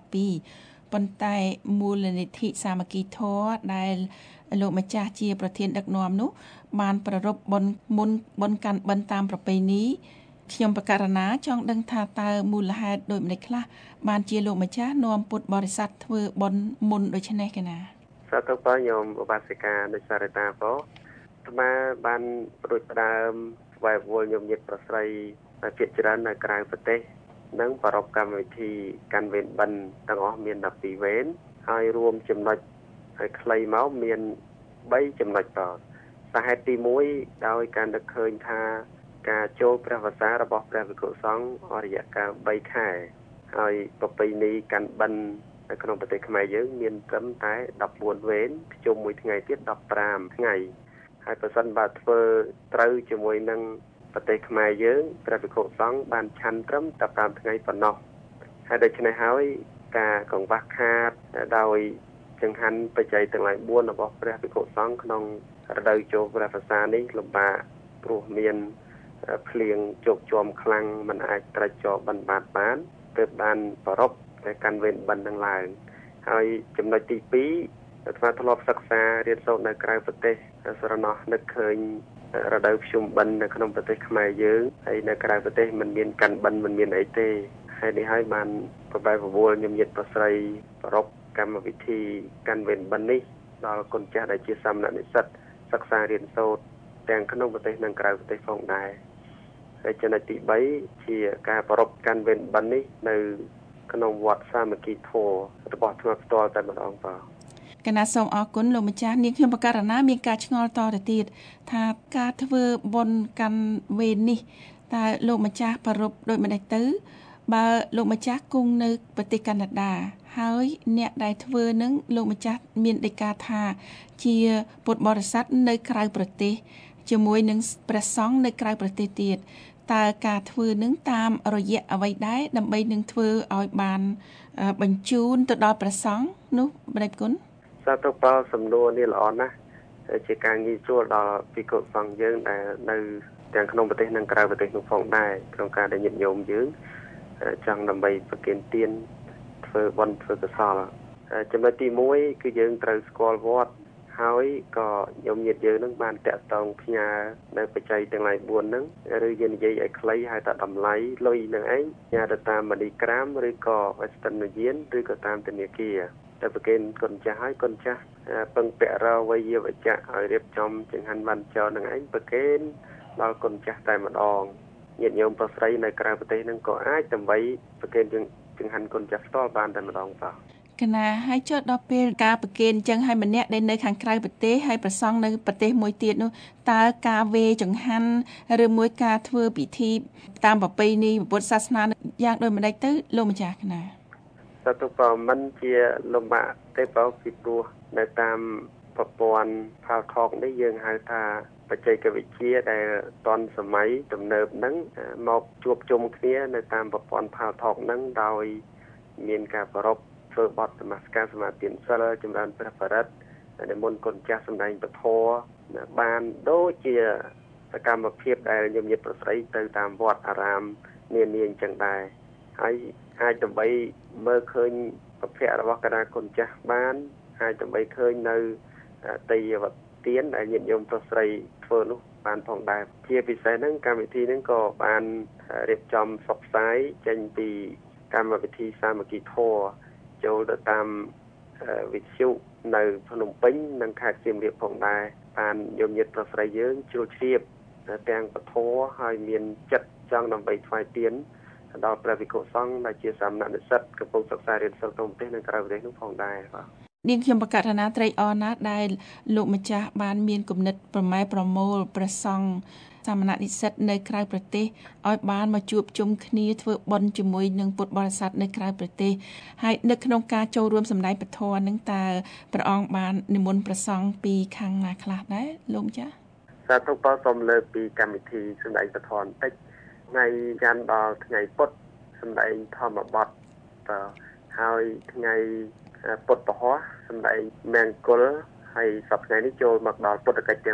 2012ប៉ុន្តែមូលនិធិសាមគ្គីធម៌ដែលលោកម្ចាស់ជាប្រធានដឹកនាំនោះបានប្រារព្ធបុណ្យមុនបុណ្យកាន់បិណ្ឌតាមប្រពៃណីខ្ញុំបករណាចង់ដឹងថាតើមូលហេតុដូចម្តេចខ្លះបានជាលោកម្ចាស់នាំពុទ្ធបរិស័ទធ្វើបុណ្យមុនដូចនេះកណាសាធុបញោមឧបាសិកានៅសារិតាផងស្មាបានប្រួយផ្ដើមស្វែងវល់ញោមញាតិប្រស្រីដែលភាគច្រើននៅក្រៅប្រទេសនិងប្រារព្ធកម្មវិធីកាន់វេនបិណ្ឌទាំងអស់មាន12វេនហើយរួមចំណុចហើយខ្លីមកមាន3ចំណុចតសาเหตุទី1ដោយការនឹកឃើញថាការចូលព្រះវស្សារបស់ព្រះភិក្ខុសង្ឃអររយៈកាល3ខែហើយប្រពៃណីកាន់បិណ្ឌនៅក្នុងប្រទេសខ្មែរយើងមានត្រឹមតែ14វេនជុំមួយថ្ងៃទៀត15ថ្ងៃហើយប្រសិនបើធ្វើត្រូវជាមួយនឹងប្រទេសខ្មែរយើងព្រះភិក្ខុសង្ឃបានឆាន់ត្រឹមតែ5ថ្ងៃប៉ុណ្ណោះហើយដូច្នេះហើយការកង្វះខាតដោយចង្ហាន់បច្ច័យទាំងឡាយ4របស់ព្រះភិក្ខុសង្ឃក្នុងរដូវចូលព្រះវស្សានេះលំបាកព្រោះមានភ្លៀងជោគជាំខ្លាំងមិនអាចត្រាច់ចោលបិណ្ឌបាតបានទើបបានប្រារព្ធតែកាន់វេនបិណ្ឌនឹងឡើងហើយចំណុចទី2អាត្មាធ្លាប់សិក្សារៀនសូត្រនៅក្រៅប្រទេសស្រណោះនឹកឃើញរដូវភ្ជុំបិណ្ឌនៅក្នុងប្រទេសខ្មែរយើងហើយនៅក្រៅប្រទេសមិនមានកាន់បិណ្ឌមិនមានអីទេហើយនេះហើយបានប្របែបប្រវល់ញោមញាតិប្រស្រីប្រារព្ធកម្មវិធីកាន់វេនបិណ្ឌនេះដល់គុណចាស់ដែលជាសាមណនិស្សិតសិក្សារៀនសូត្រទាំងក្នុងប្រទេសនិងក្រៅប្រទេសផងដែរហើយចំណុចទី3ជាការប្រារព្ធកាន់វេនបិណ្ឌនេះនៅក្នុងវត្តសាមគ្គីធម៌របស់ថ្មផ្ទាល់តែម្ដងបាទកណាសូមអរគុណលោកម្ចាស់នាងខ្ញុំបករណាមានការឆ្ងល់តទៅទៀតថាការធ្វើបុណ្យកាន់វេននេះតើលោកម្ចាស់ប្រារព្ធដូចម្ដេចទៅបើលោកម្ចាស់គង់នៅប្រទេសកាណាដាហើយអ្នកដែលធ្វើនឹងលោកម្ចាស់មានដីកាថាជាពុទ្ធបរិស័ទនៅក្រៅប្រទេសជាមួយនឹងព្រះសង្ឃនៅក្រៅប្រទេសទៀតតើការធ្វើនឹងតាមរយៈអ្វីដែរដើម្បីនឹងធ្វើឲ្យបានបញ្ជូនទៅដល់ព្រះសង្ឃនោះបដិគុណសាធុបសំណួរនេះល្អណាស់ជាការងាយស្រួលដល់ភិក្ខុសង្ឃយើងដែលនៅទាំងក្នុងប្រទេសនិងក្រៅប្រទេសនោះផងដែរក្នុងការដែលញាតិញោមយើងចង់ដើម្បីប្រគេនទានធ្វើបុណ្យធ្វើកុសលចំណុចទី1គឺយើងត្រូវស្គាល់វត្តហើយក៏ញោមញាតិយើងនឹងបានតាក់ទងផ្ញើនៅបច្ច័យទាំងឡាយ4ហ្នឹងឬយើងនិយាយឲ្យខ្លីហើយតែតម្លៃលុយនឹងឯងញ៉ាទៅតាមមនីក្រាមឬក៏ Western Union ឬក៏តាមធនាគារតែប្រគេនគុណចាស់ហើយគុណចាស់ពឹងពាក់រវយវចៈឲ្យរៀបចំចង្ហាន់បានចោលនឹងឯងប្រគេនដល់គុណចាស់តែម្ដងញាតិញោមប្រុសស្រីនៅក្រៅប្រទេសនឹងក៏អាចដើម្បីប្រគេនចង្ហាន់គុណចាស់ផ្ទាល់បានតែម្ដងបាទកណាហើយចុះដល់ពេលការប្រគេនអញ្ចឹងហើយម្នាក់ដែលនៅខាងក្រៅប្រទេសហើយប្រសង់នៅប្រទេសមួយទៀតនោះតើការវេចង្ហាន់ឬមួយការធ្វើពិធីតាមប្រពៃណីពុទ្ធសាសនាយ៉ាងដូចម្ដេចទៅលោកម្ចាស់កណាសាធុបមិនជាលំបាកទេបើពីព្រោះនៅតាមប្រព័ន្ធ Paltalk នេះយើងហៅថាបច្ចេកវិទ្យាដែលទាន់សម័យទំនើបហ្នឹងមកជួបជុំគ្នានៅតាមប្រព័ន្ធផាលថកហ្នឹងដោយមានការប្រពធ្វើបទនមស្ការសមាទានសិលចម្រើនព្រះបរិត្តនិមន្តគុណចាស់សម្ដែងពធបានដូចជាសកម្មភាពដែលញោមញាតិប្រស្រីទៅតាមវត្តអារាមនានាអញ្ចឹងដែរហើយអាចដើម្បីមើលឃើញប្រភពរបស់គណៈគុណចាស់បានអាចដើម្បីឃើញនៅតីយវទានដែលញាតិញោមប្រស្រីធ្វើនោះបានផងដែរជាពិសេសហ្នឹងកម្មវិធីហ្នឹងក៏បានរៀបចំផ្សព្វផ្សាយចេញពីកម្មវិធីសាមគ្គីធម៌ចូលទៅតាមវិទ្យុនៅភ្នំពេញនិងខេត្តសៀមរាបផងដែរបានញោមញាតិប្រស្រីយើងជ្រួលជ្រាបទាំងពធហើយមានចិត្តចង់ដើម្បីថ្វាយទានដល់ព្រះភិក្ខុសង្ឃដែលជាសាមណនិស្សិតកំពុងសិក្សារៀនសិលក្នុងប្រទេសនិងក្រៅប្រទេសនោះផងដែរបាទនាងខ្ញុំបកករណាត្រេកអរណាស់ដែលលោកម្ចាស់បានមានគំនិតប្រម៉ែប្រមូលព្រះសង្ឃសាមណនិស្សិតនៅក្រៅប្រទេសឲ្យបានមកជួបជុំគ្នាធ្វើបុណ្យជាមួយនឹងពុទ្ធបរិស័ទនៅក្រៅប្រទេសហើយនៅក្នុងការចូលរួមសម្ដែងពធនឹងតើព្រះអង្គបាននិមន្តព្រះសង្ឃពីខាងណាខ្លះដែរលោកម្ចាស់សាធុបសូមលើកពីកម្មវិធីសម្ដែងពធបន្តិចថ្ងៃច័ន្ទដល់ថ្ងៃពុធសម្ដែងធម្មបទហើយថ្ងៃពុទ្ធពហោះសម្ដែងមង្គលហើយសប្តាហ៍នេះចូលមកដល់ពុទ្ធកិច្ចទាំង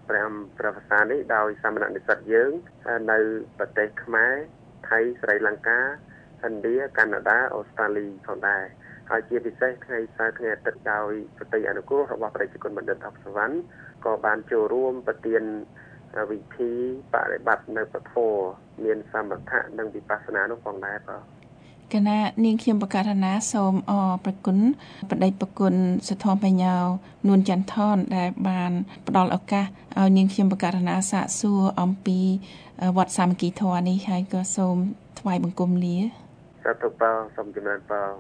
45ព្រះវស្សានេះដោយសាមណនិស្សិតយើងនៅប្រទេសខ្មែរថៃស្រីលង្កាឥណ្ឌាកាណាដាអូស្ត្រាលីផងដែរហើយជាពិសេសថ្ងៃសៅរ៍ថ្ងៃអាទិត្យដោយសតិអនុគ្រោះរបស់ព្រះរាជគុណបណ្ឌិតអុកសវណ្ណក៏បានចូលរួមប្រទានវិធីបប្រតិបត្តិនៅពធមានសមថៈនិងវិបស្សនានោះផងដែរបាទគណៈនាងខ្ញុំបកករណាសូមអរព្រគុណបដិប្រគុណសទ្ធបញ្ញានួនចន្ទថនដែលបានផ្ដល់ឱកាសឲ្យនាងខ្ញុំបកករណាសាកសួរអំពីវត្តសាមគ្គីធម៌នេះហើយក៏សូមថ្វាយបង្គំលាសាធុបាទសូមចម្រើនពរ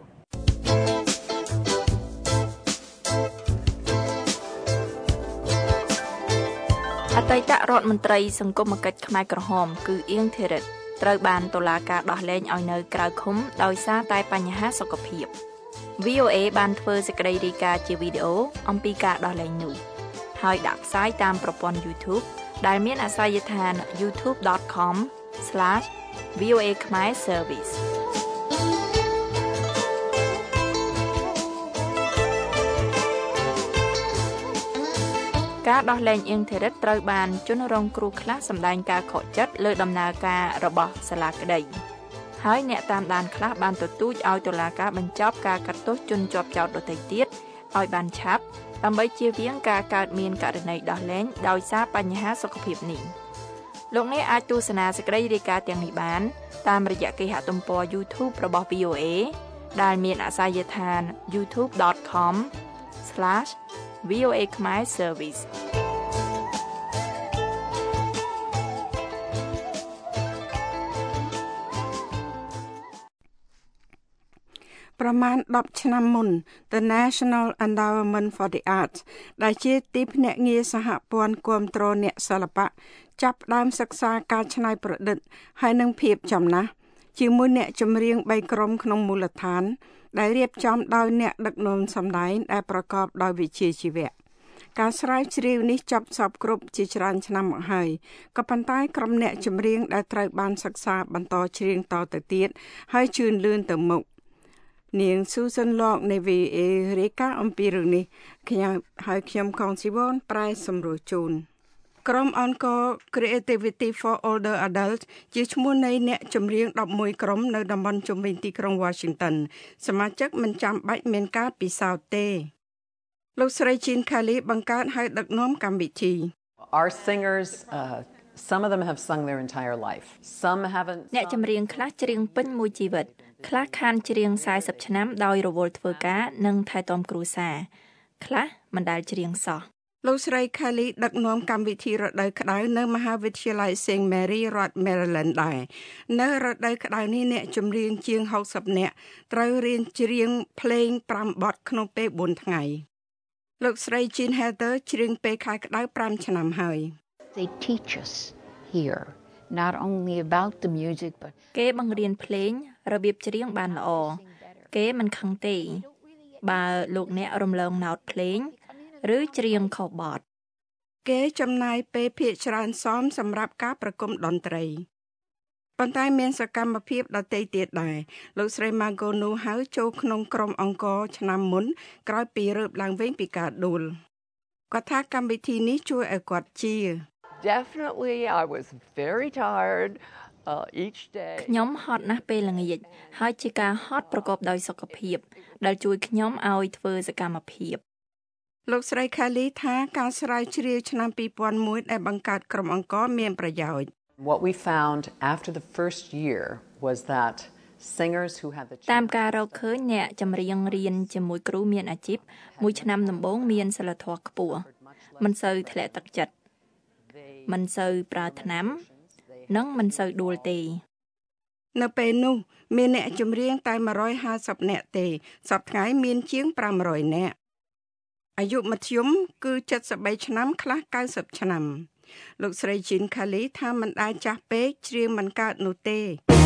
អតីតរដ្ឋមន្ត្រីសង្គមគិច្ចខ្មែរក្រហមគឺអៀង ធីរិតត្រូវបានតុលាការដោះលែងឲ្យនៅក្រៅឃុំដោយសារតែបញ្ហាសុខភាព VOA បានធ្វើសេចក្តីរាយការណ៍ជាវីដេអូអំពីការដោះលែងនោះហើយដាក់ផ្សាយតាមប្រព័ន្ធ YouTube ដែលមានអាសយដ្ឋាន youtube.com/VOA Khmer Serviceការដោះលែងអៀង ធីរិតត្រូវបានជនរងគ្រោះខ្លះសម្ដែងការខកចិត្តលើដំណើរការរបស់សាលាក្តីហើយអ្នកតាមដានខ្លះបានទទូចឲ្យតុលាការបញ្ចប់ការកាត់ទោសជនជាប់ចោទដទៃទៀតឲ្យបានឆាប់ដើម្បីជៀសវាងការកើតមានករណីដោះលែងដោយសារបញ្ហាសុខភាពនេះលោកអ្នកអាចទស្សនាសេចក្តីរាយការណ៍ទាំងនេះបានតាមរយៈគេហទំព័រ YouTube របស់ VOA ដែលមានអាសយដ្ឋាន youtube.com/VOA Khmer Service ប្រមាណ10ឆ្នាំមុន The National Endowment for the Arts ដែលជាទីភ្នាក់ងារសហព័ន្ធគាំទ្រអ្នកសិល្បៈចាប់ផ្ដើមសិក្សាការច្នៃប្រឌិតហើយនឹងភាពចំណាស់ជាមួយអ្នកចម្រៀង3ក្រុមក្នុងមូលដ្ឋានដែលរៀបចំដោយអ្នកដឹកនាំសម្ដែងដែលប្រកបដោយវិជ្ជាជីវៈការស្រាវជ្រាវនេះចាប់សពគ្រប់ជាច្រើនឆ្នាំមកហើយក៏ប៉ុន្តែក្រុមអ្នកចម្រៀងដែលត្រូវបានសិក្សាបន្តច្រៀងតទៅទៀតហើយជឿនលឿនទៅមុខនាង Susan Lock នៃ VOA រាយការណ៍អំពីរឿងនេះខ្ញុំកងស៊ីវ៉នប្រែសម្រួលជូនក្រុម Encore Creativity for Older Adults ជាឈ្មោះនៃអ្នកចម្រៀង11ក្រុមនៅតំបន់ជុំវិញទីក្រុង Washington សមាជិកមិនចាំបាច់មានការពិសោធន៍ទេលោកស្រី Jean Kelly បង្កើតហើយដឹកនាំកម្មវិធី Our singers some of them have sung their entire life. Some haven't. អ្នកចម្រៀងខ្លះច្រៀងពេញមួយជីវិតខ្លះខានច្រៀង40ឆ្នាំដោយរវល់ធ្វើការនិងថែទាំគ្រួសារខ្លះមិនដែលច្រៀងសោះលោកស្រី Kelly ដឹកនាំកម្មវិធីរដូវក្តៅនៅមហាវិទ្យាល័យ St. Mary រដ្ឋ Maryland ដែរនៅរដូវក្តៅនេះអ្នកចម្រៀងជាង60នាក់ត្រូវរៀនច្រៀងភ្លេង5បទក្នុងពេល4ថ្ងៃលោកស្រី Jean Heather ច្រៀងពេលខែក្តៅ5ឆ្នាំហើយ They teach us here not only about the music but គេបង្រៀនភ្លេងរបៀបច្រៀងបានល្អគេមិនខឹងទេបើលោកអ្នករំលងណោតភ្លេងឬច្រៀងខុសបទគេចំណាយពេលភាគច្រើនសមសម្រាប់ការប្រគំតន្ត្រីប៉ុន្តែមានសកម្មភាពដទៃទៀតដែរលោកស្រី Magonu ហៅចូលក្នុងក្រុមអង្គរឆ្នាំមុនក្រោយពីរើបឡើងវិញពីការដួលគាត់ថាកម្មវិធីនេះជួយឲ្យគាត់ជា Definitely I was very tired each day ខ្ញុំហត់ណាស់ពេលល្ងាចហើយជាការហត់ប្រកបដោយសុខភាពដែលជួយខ្ញុំឲ្យធ្វើសកម្មភាពលោកស្រី Khali ថាការស្រាវជ្រាវឆ្នាំ2001ដែលបង្កើតក្រុមអង្គរមានប្រយោជន៍ What we found after the first year was that singers who had the តាមការរកឃើញអ្នកចម្រៀងរៀនជាមួយគ្រូមានអាជីពមួយឆ្នាំដំបូងមានសីលធម៌ខ្ពស់មិនសូវធ្លាក់ទឹកចិត្តមិនសូវប្រើថ្នាំនិងមិនសូវដួលទេនៅពេលនោះមានអ្នកចម្រៀងតែ150នាក់ទេសប្តាហ៍ថ្ងៃមានជាង500នាក់អាយុមធ្យមគឺ73ឆ្នាំខ្លះ90ឆ្នាំលោកស្រី Jean Khali ថាមិនដែលចាស់ពេកច្រៀងមិនកើតនោះទេ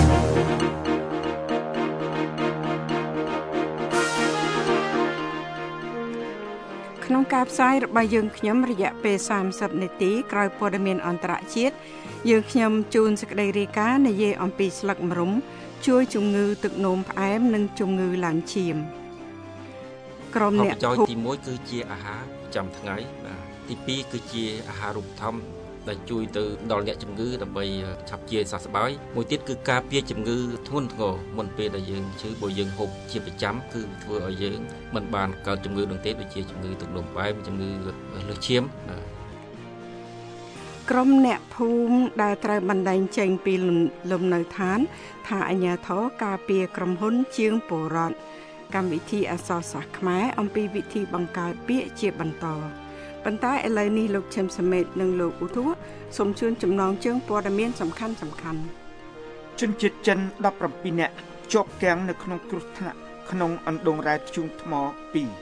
ក្នុងការផ្សាយរបស់យើងខ្ញុំរយៈពេល30នាទីក្រោយព័ត៌មានអន្តរជាតិយើងខ្ញុំជូនសេចក្តីរាយការណ៍និយាយអំពីស្លឹកម្រុំជួយជំងឺទឹកនោមផ្អែមនិងជំងឺឡើងឈាមក្រុមអ្នកប្រយោជន៍ទី1គឺជាអាហារប្រចាំថ្ងៃបាទទី2គឺជាអាហាររូបត្ថម្ភដែលជួយទៅដល់អ្នកជំងឺដើម្បីឆាប់ជាសះស្បើយមួយទៀតគឺការពារជំងឺធ្ងន់ធ្ងរមុនពេលដែលយើងឈឺបើយើងហូបជាប្រចាំគឺធ្វើឲ្យយើងមិនបានកើតជំងឺនោះទេដូចជាជំងឺទឹកនោមផ្អែមជំងឺលើសឈាមក្រុមអ្នកភូមិដែលត្រូវបណ្តេញចេញពីលំនៅឋានថាអាជ្ញាធរការពារក្រុមហ៊ុនជាងពលរដ្ឋកម្មវិធីអក្សរសាស្ត្រខ្មែរអំពីវិធីបង្កើតពាក្យជាបន្តប៉ុន្តែឥឡូវនេះលោកឈឹមសមេតនិងលោកឧទុសូមជូនចំណងជើងព័ត៌មានសំខាន់ជនជាតិចិន17នាក់ជាប់គាំងនៅក្នុងគ្រោះថ្នាក់ក្នុងអណ្ដូងរ៉ែធ្យូងថ្ម2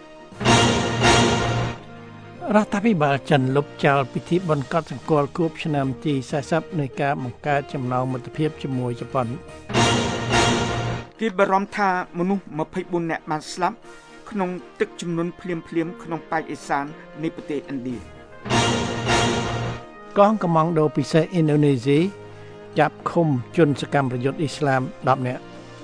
រដ្ឋាភិបាលចិនលុបចោលពិធីបុណ្យកត់សម្គាល់ខួបឆ្នាំទី40នៃការបង្កើតចំណងមិត្តភាពជាមួយជប៉ុនគេបារម្ភថាមនុស្ស24នាក់បានស្លាប់ក្នុងទឹកជំនន់ភ្លាមក្នុងប៉ែកឦសាននៃប្រទេសឥណ្ឌាកងកម្លាំងដូពិសេសឥណ្ឌូនេស៊ីចាប់ឃុំជនសកម្មប្រយុទ្ធអ៊ីស្លាម10នាក់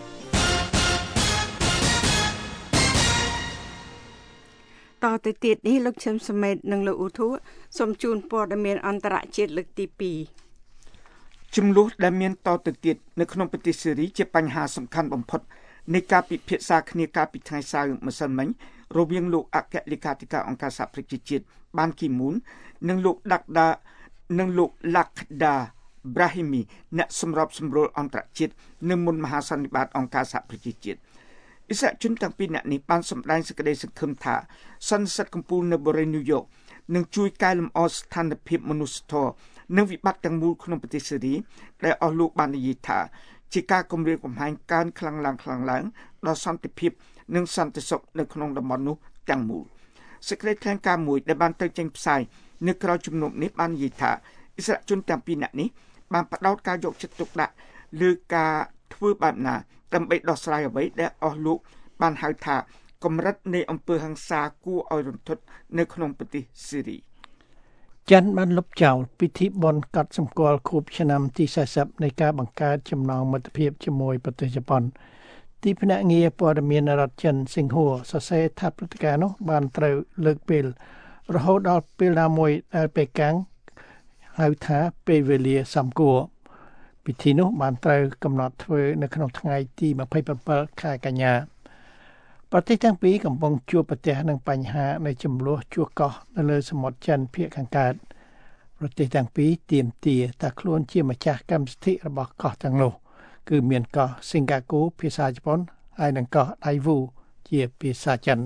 តទៅទៀតនេះលោកឈឹមសមេតនិងលោកឧទុសូមជូនព័ត៌មានអន្តរជាតិលើកទី2 ចំនួនដែលមានតទៅទៀតនៅក្នុងប្រទេសសេរីជាបញ្ហាសំខាន់បំផុតនៃការពិភាក្សាគ្នាកាលពីថ្ងៃសៅរ៍ម្សិលមិញរវាងលោកអគ្គលេខាធិការអង្គការសហប្រជាជាតិបានគីមូននិងលោកឡាក់ដា Brahimi អ្នកសម្របសម្រួលអន្តរជាតិនៅមុនមហាសន្និបាតអង្គការសហប្រជាជាតិអិសរាជជនទាំងពីរអ្នកនេះបានសម្ដែងសេចក្តីសង្ឃឹមថាសន្និសីទកំពូលនៅបូរីញូវយ៉កនឹងជួយកែលម្អស្ថានភាពមនុស្សធម៌និងវិបត្តិទាំងមូលក្នុងប្រទេសសេរីដែលអស់លោកបាននិយាយថាជាការគំរាមកំហែងកើនខ្លាំងឡើងដល់សន្តិភាពនិងសន្តិសុខនៅក្នុងតំបន់នោះទាំងមូលសេចក្តីថ្លែងការណ៍មួយដែលបានទៅចេញផ្សាយនៅក្រៅជំនុំនេះបាននិយាយថាអិសរាជជនទាំងពីរនាក់នេះបានផ្ដោតការយកចិត្តទុកដាក់លើការធ្វើបែបណាដើម្បីដោះស្រាយអ្វីដែលអស់លោកបានហៅថាកម្រិតនៃអំពើហិង្សាគួរឲ្យរន្ធត់នៅក្នុងប្រទេសសេរីចិនបានលុបចោលពិធីបុណ្យកត់សម្គាល់ខួបឆ្នាំទី40នៃការបង្កើតចំណងមិត្តភាពជាមួយប្រទេសជប៉ុនទីភ្នាក់ងារព័ត៌មានរដ្ឋចិនសិង្ហួរសរសេរថាព្រឹត្តិការណ៍នោះបានត្រូវលើកពេលរហូតដល់ពេលណាមួយដែលប៉េកាំងហៅថាពេលវេលាសំគួរពិធីនោះបានត្រូវកំណត់ធ្វើនៅក្នុងថ្ងៃទី27ខែកញ្ញាប្រទេសទាំងពីរកំពុងជួបប្រទះនឹងបញ្ហានៃចំនួនជួរកោះនៅលើសមុទ្រចិនភាគខាងកើតប្រទេសទាំងពីរទាមទារថាខ្លួនជាម្ចាស់កម្មសិទ្ធិរបស់កោះទាំងនោះគឺមានកោះសិង្ហបុរីភាសាជប៉ុនហើយនិងកោះដៃវូជាភាសាចិន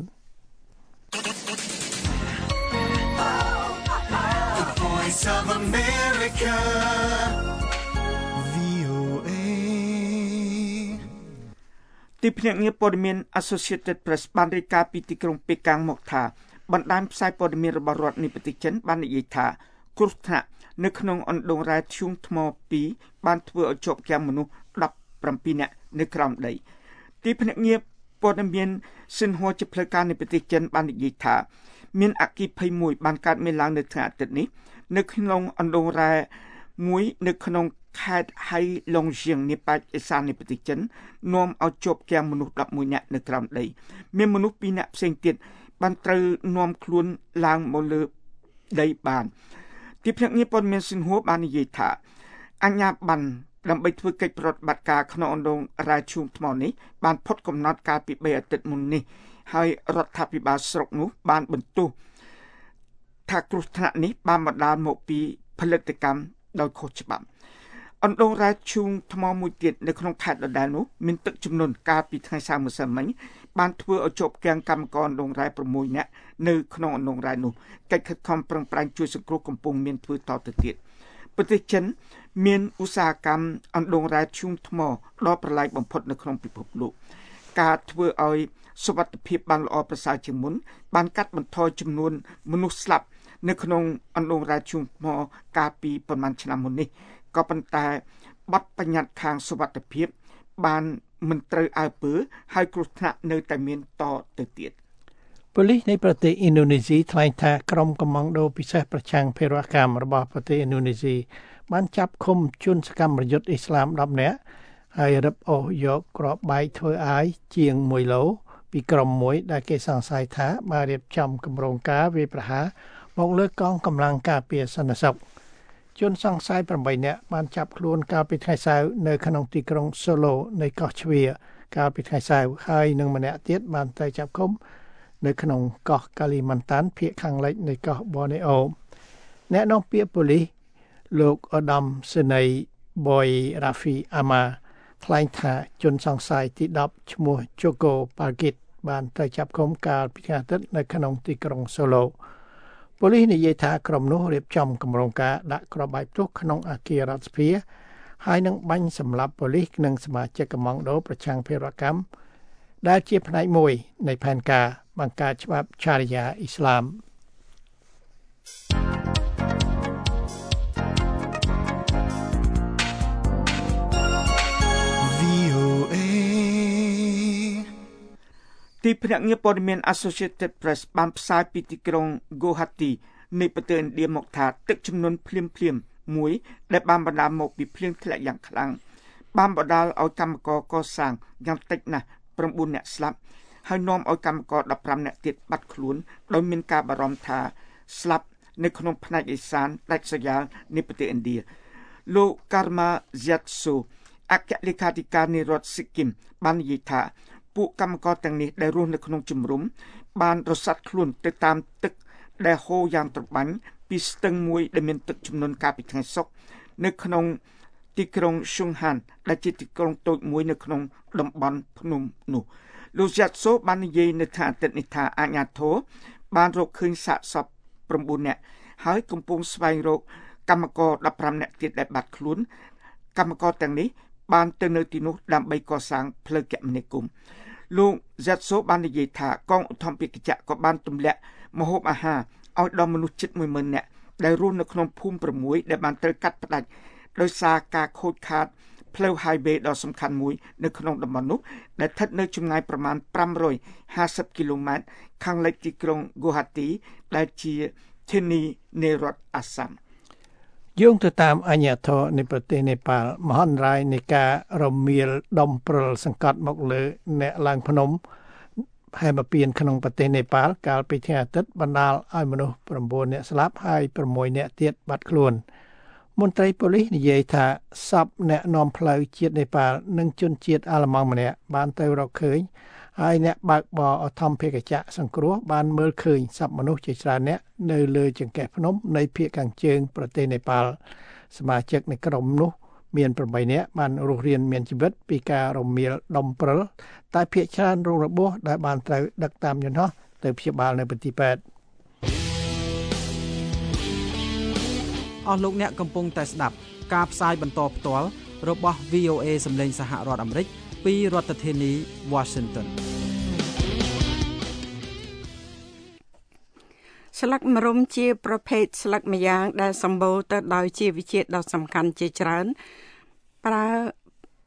ទីភ្នាក់ងារព័ត៌មាន Associated Press បានរាយការណ៍ពីទីក្រុងប៉េកាំងមកថាបណ្ដាញផ្សាយព័ត៌មានរបស់រដ្ឋនៃប្រទេសចិនបាននិយាយថាគ្រោះថ្នាក់នៅក្នុងអណ្ដូងរ៉ែធ្យូងថ្ម2បានធ្វើឲ្យជាប់គាំងមនុស្ស17នាក់នៅក្រោមដីទីភ្នាក់ងារព័ត៌មានសិនហួរជាផ្លូវការនៃប្រទេសចិនបាននិយាយថាមានអគ្គីភ័យមួយបានកើតមានឡើងនៅថ្ងៃអាទិត្យនេះនៅក្នុងអណ្ដូងរ៉ែមួយនៅក្នុងខេត្តហៃឡុងជាងនៃប៉ែកឥសាននៃប្រទេសចិននាំឲ្យជាប់គាំងមនុស្ស11នាក់នៅក្រោមដីមានមនុស្ស2នាក់ផ្សេងទៀតបានត្រូវនាំខ្លួនឡើងមកលើដីបានទីភ្នាក់ងារព័ត៌មានស៊ីនហួរបាននិយាយថាអញ្ញាប័ណ្ណដើម្បីធ្វើកិច្ចប្រតិបត្តិការក្នុងអណ្ដូងរ៉ែឈូងថ្មនេះបានផុតកំណត់កាលពី3អាទិត្យមុននេះហើយរដ្ឋាភិបាលស្រុកនោះបានបន្ទោសថាគ្រោះថ្នាក់នេះបានបណ្ដាលមកពីផលិតកម្មដោយខុសច្បាប់អណ្ដូងរ៉ែឈូងថ្មមួយទៀតនៅក្នុងខេត្តដដែលនោះមានទឹកជំនន់កាលពីថ្ងៃសៅរ៍ម្សិលមិញបានធ្វើឲ្យជាប់គាំងកម្មករអណ្ដូងរ៉ែ6នាក់នៅក្នុងអណ្ដូងរ៉ែនោះកិច្ចខិតខំប្រឹងប្រែងជួយសង្គ្រោះកំពុងមានធ្វើតទៅទៀតប្រទេសចិនមានឧស្សាហកម្មអណ្ដូងរ៉ែឈូងថ្មដ៏ប្រឡែកបំផុតនៅក្នុងពិភពលោកការធ្វើឲ្យសុវត្ថិភាពបានល្អប្រសើរជាងមុនបានកាត់បន្ថយចំនួនមនុស្សស្លាប់នៅក្នុងអណ្ដូងរ៉ែឈូងថ្មកាលពីប្រមាណឆ្នាំមុននេះក៏ប៉ុន្តែបទបញ្ញត្តិខាងសុវត្ថិភាពបានមិនត្រូវអើពើហើយគ្រោះថ្នាក់នៅតែមានតទៅទៀតប៉ូលីសនៃប្រទេសឥណ្ឌូនេស៊ីថ្លែងថាក្រុមកំម៉ង់ដូពិសេសប្រឆាំងភេរវកម្មរបស់ប្រទេសឥណ្ឌូនេស៊ីបានចាប់ឃុំជនសកម្មប្រយុទ្ធអ៊ីស្លាម10នាក់ហើយរឹបអូសយកគ្រាប់បែកធ្វើអាយជាង1 ឡូពីក្រុមមួយដែលគេសង្ស័យថាបានរៀបចំគម្រោងការវាយប្រហារមកលើកងកម្លាំងការពារសន្តិសុខជនសង្ស័យ8នាក់បានចាប់ខ្លួនកាលពីថ្ងៃសៅរ៍នៅក្នុងទីក្រុងសូឡូនៃកោះជ្វាកាលពីថ្ងៃសៅរ៍ហើយនឹងម្នាក់ទៀតបានទៅចាប់ឃុំនៅក្នុងកោះកាលីម៉ាន់តាន់ភាគខាងលិចនៃកោះប៊័រណេអូអ្នកនាំពាក្យប៉ូលីសលោកអូដាមសេនីបុយរ៉ាហ្វីអាម៉ាថ្លែងថាជនសង្ស័យទី10ឈ្មោះជូកូប៉ាហ្គីតបានទៅចាប់ឃុំកាលពីថ្ងៃអាទិត្យនៅក្នុងទីក្រុងសូឡូប៉ូលីសនិយាយថាក្រុមនោះរៀបចំគម្រោងការដាក់គ្រាប់បែកផ្ទុះក្នុងអគាររដ្ឋសភាហើយនឹងបាញ់សម្លាប់ប៉ូលីសនិងសមាជិកកំម៉ង់ដូប្រឆាំងភេរវកម្មដែលជាផ្នែកមួយនៃផែនការបង្កើតច្បាប់ឆារីយ៉ាអ៊ីស្លាមទីភ្នាក់ងារព័ត៌មាន Associated Press បានផ្សាយពីទីក្រុង Guwahati នៃប្រទេសឥណ្ឌាមកថាទឹកជំនន់ភ្លាមមួយដែលបានបណ្ដាលមកពីភ្លៀងធ្លាក់យ៉ាងខ្លាំងបានបណ្ដាលឲ្យកម្មករកសាងយ៉ាងតិចណាស់9នាក់ស្លាប់ហើយនាំឲ្យកម្មករ15នាក់ទៀតបាត់ខ្លួនដោយមានការបារម្ភថាស្លាប់នៅក្នុងផ្នែកឦសានដាច់ស្រយាលនៃប្រទេសឥណ្ឌាលោក Karma Jatso អគ្គលេខាធិការនៃរដ្ឋស៊ីគីមបាននិយាយថាពួកកម្មករទាំងនេះដែលរស់នៅក្នុងជំរំបានរសាត់ខ្លួនទៅតាមទឹកដែលហូរយ៉ាងត្របាញ់ពីស្ទឹងមួយដែលមានទឹកជំនន់កាលពីថ្ងៃសុក្រនៅក្នុងទីក្រុង Chunghan ដែលជាទីក្រុងតូចមួយនៅក្នុងតំបន់ភ្នំនោះលោក Jatso បាននិយាយនៅថ្ងៃអាទិត្យនេះថាអាជ្ញាធរបានរកឃើញសាកសព9នាក់ហើយកំពុងស្វែងរកកម្មករ15នាក់ទៀតដែលបាត់ខ្លួនកម្មករទាំងនេះបានទៅនៅទីនោះដើម្បីកសាងផ្លូវគមនាគមន៍លោក Jatso បាននិយាយថាកងឧទ្ធម្ភាគចក្រក៏បានទម្លាក់ម្ហូបអាហារឲ្យដល់មនុស្សជិត 10000 នាក់ដែលរស់នៅក្នុងភូមិ6ដែលបានត្រូវកាត់ផ្តាច់ដោយសារការខូចខាតផ្លូវ highway ដ៏សំខាន់មួយនៅក្នុងតំបន់នោះដែលស្ថិតនៅចម្ងាយប្រមាណ550គីឡូម៉ែត្រខាងលិចទីក្រុង Guwahati ដែលជាធានីនៃរដ្ឋអាសាមយោងទៅតាមអាជ្ញាធរនៃប្រទេសនេប៉ាល់មហន្តរាយនៃការរមៀលដុំព្រិលសង្កត់មកលើអ្នកឡើងភ្នំហើយមកពៀនក្នុងប្រទេសនេប៉ាល់កាលពីថ្ងៃអាទិត្យបណ្ដាលឲ្យមនុស្ស9នាក់ស្លាប់ហើយ6នាក់ទៀតបាត់ខ្លួនមន្ត្រីប៉ូលីសនិយាយថាសពអ្នកនាំផ្លូវជាតិនេប៉ាល់និងជនជាតិអាល្លឺម៉ង់ម្នាក់បានទៅរកឃើញហើយអ្នកបើកបរអធម្មភេកចក្រសង្គ្រោះបានមើលឃើញសពមនុស្សជាច្រើនអ្នកនៅលើចង្កេះភ្នំនៃភាគខាងជើងប្រទេសនេប៉ាល់សមាជិកនៃក្រុមនោះមាន8នាក់បានរស់រានមានជីវិតពីការរមៀលដុំព្រិលតែភាគច្រើនរងរបួសដែលបានត្រូវដឹកតាមយន្តហោះទៅព្យាបាលនៅមន្ទីរពេទ្យអស់លោកអ្នកកំពុងតែស្ដាប់ការផ្សាយបន្តផ្ទាល់របស់ VOA សម្លេងសហរដ្ឋអាមេរិកពីរដ្ឋធានី Washington ស្លឹកម្រុំជាប្រភេទស្លឹកម្យ៉ាងដែលសម្បូរទៅដោយជីវជាតិដ៏សំខាន់ជាច្រើនប្រើ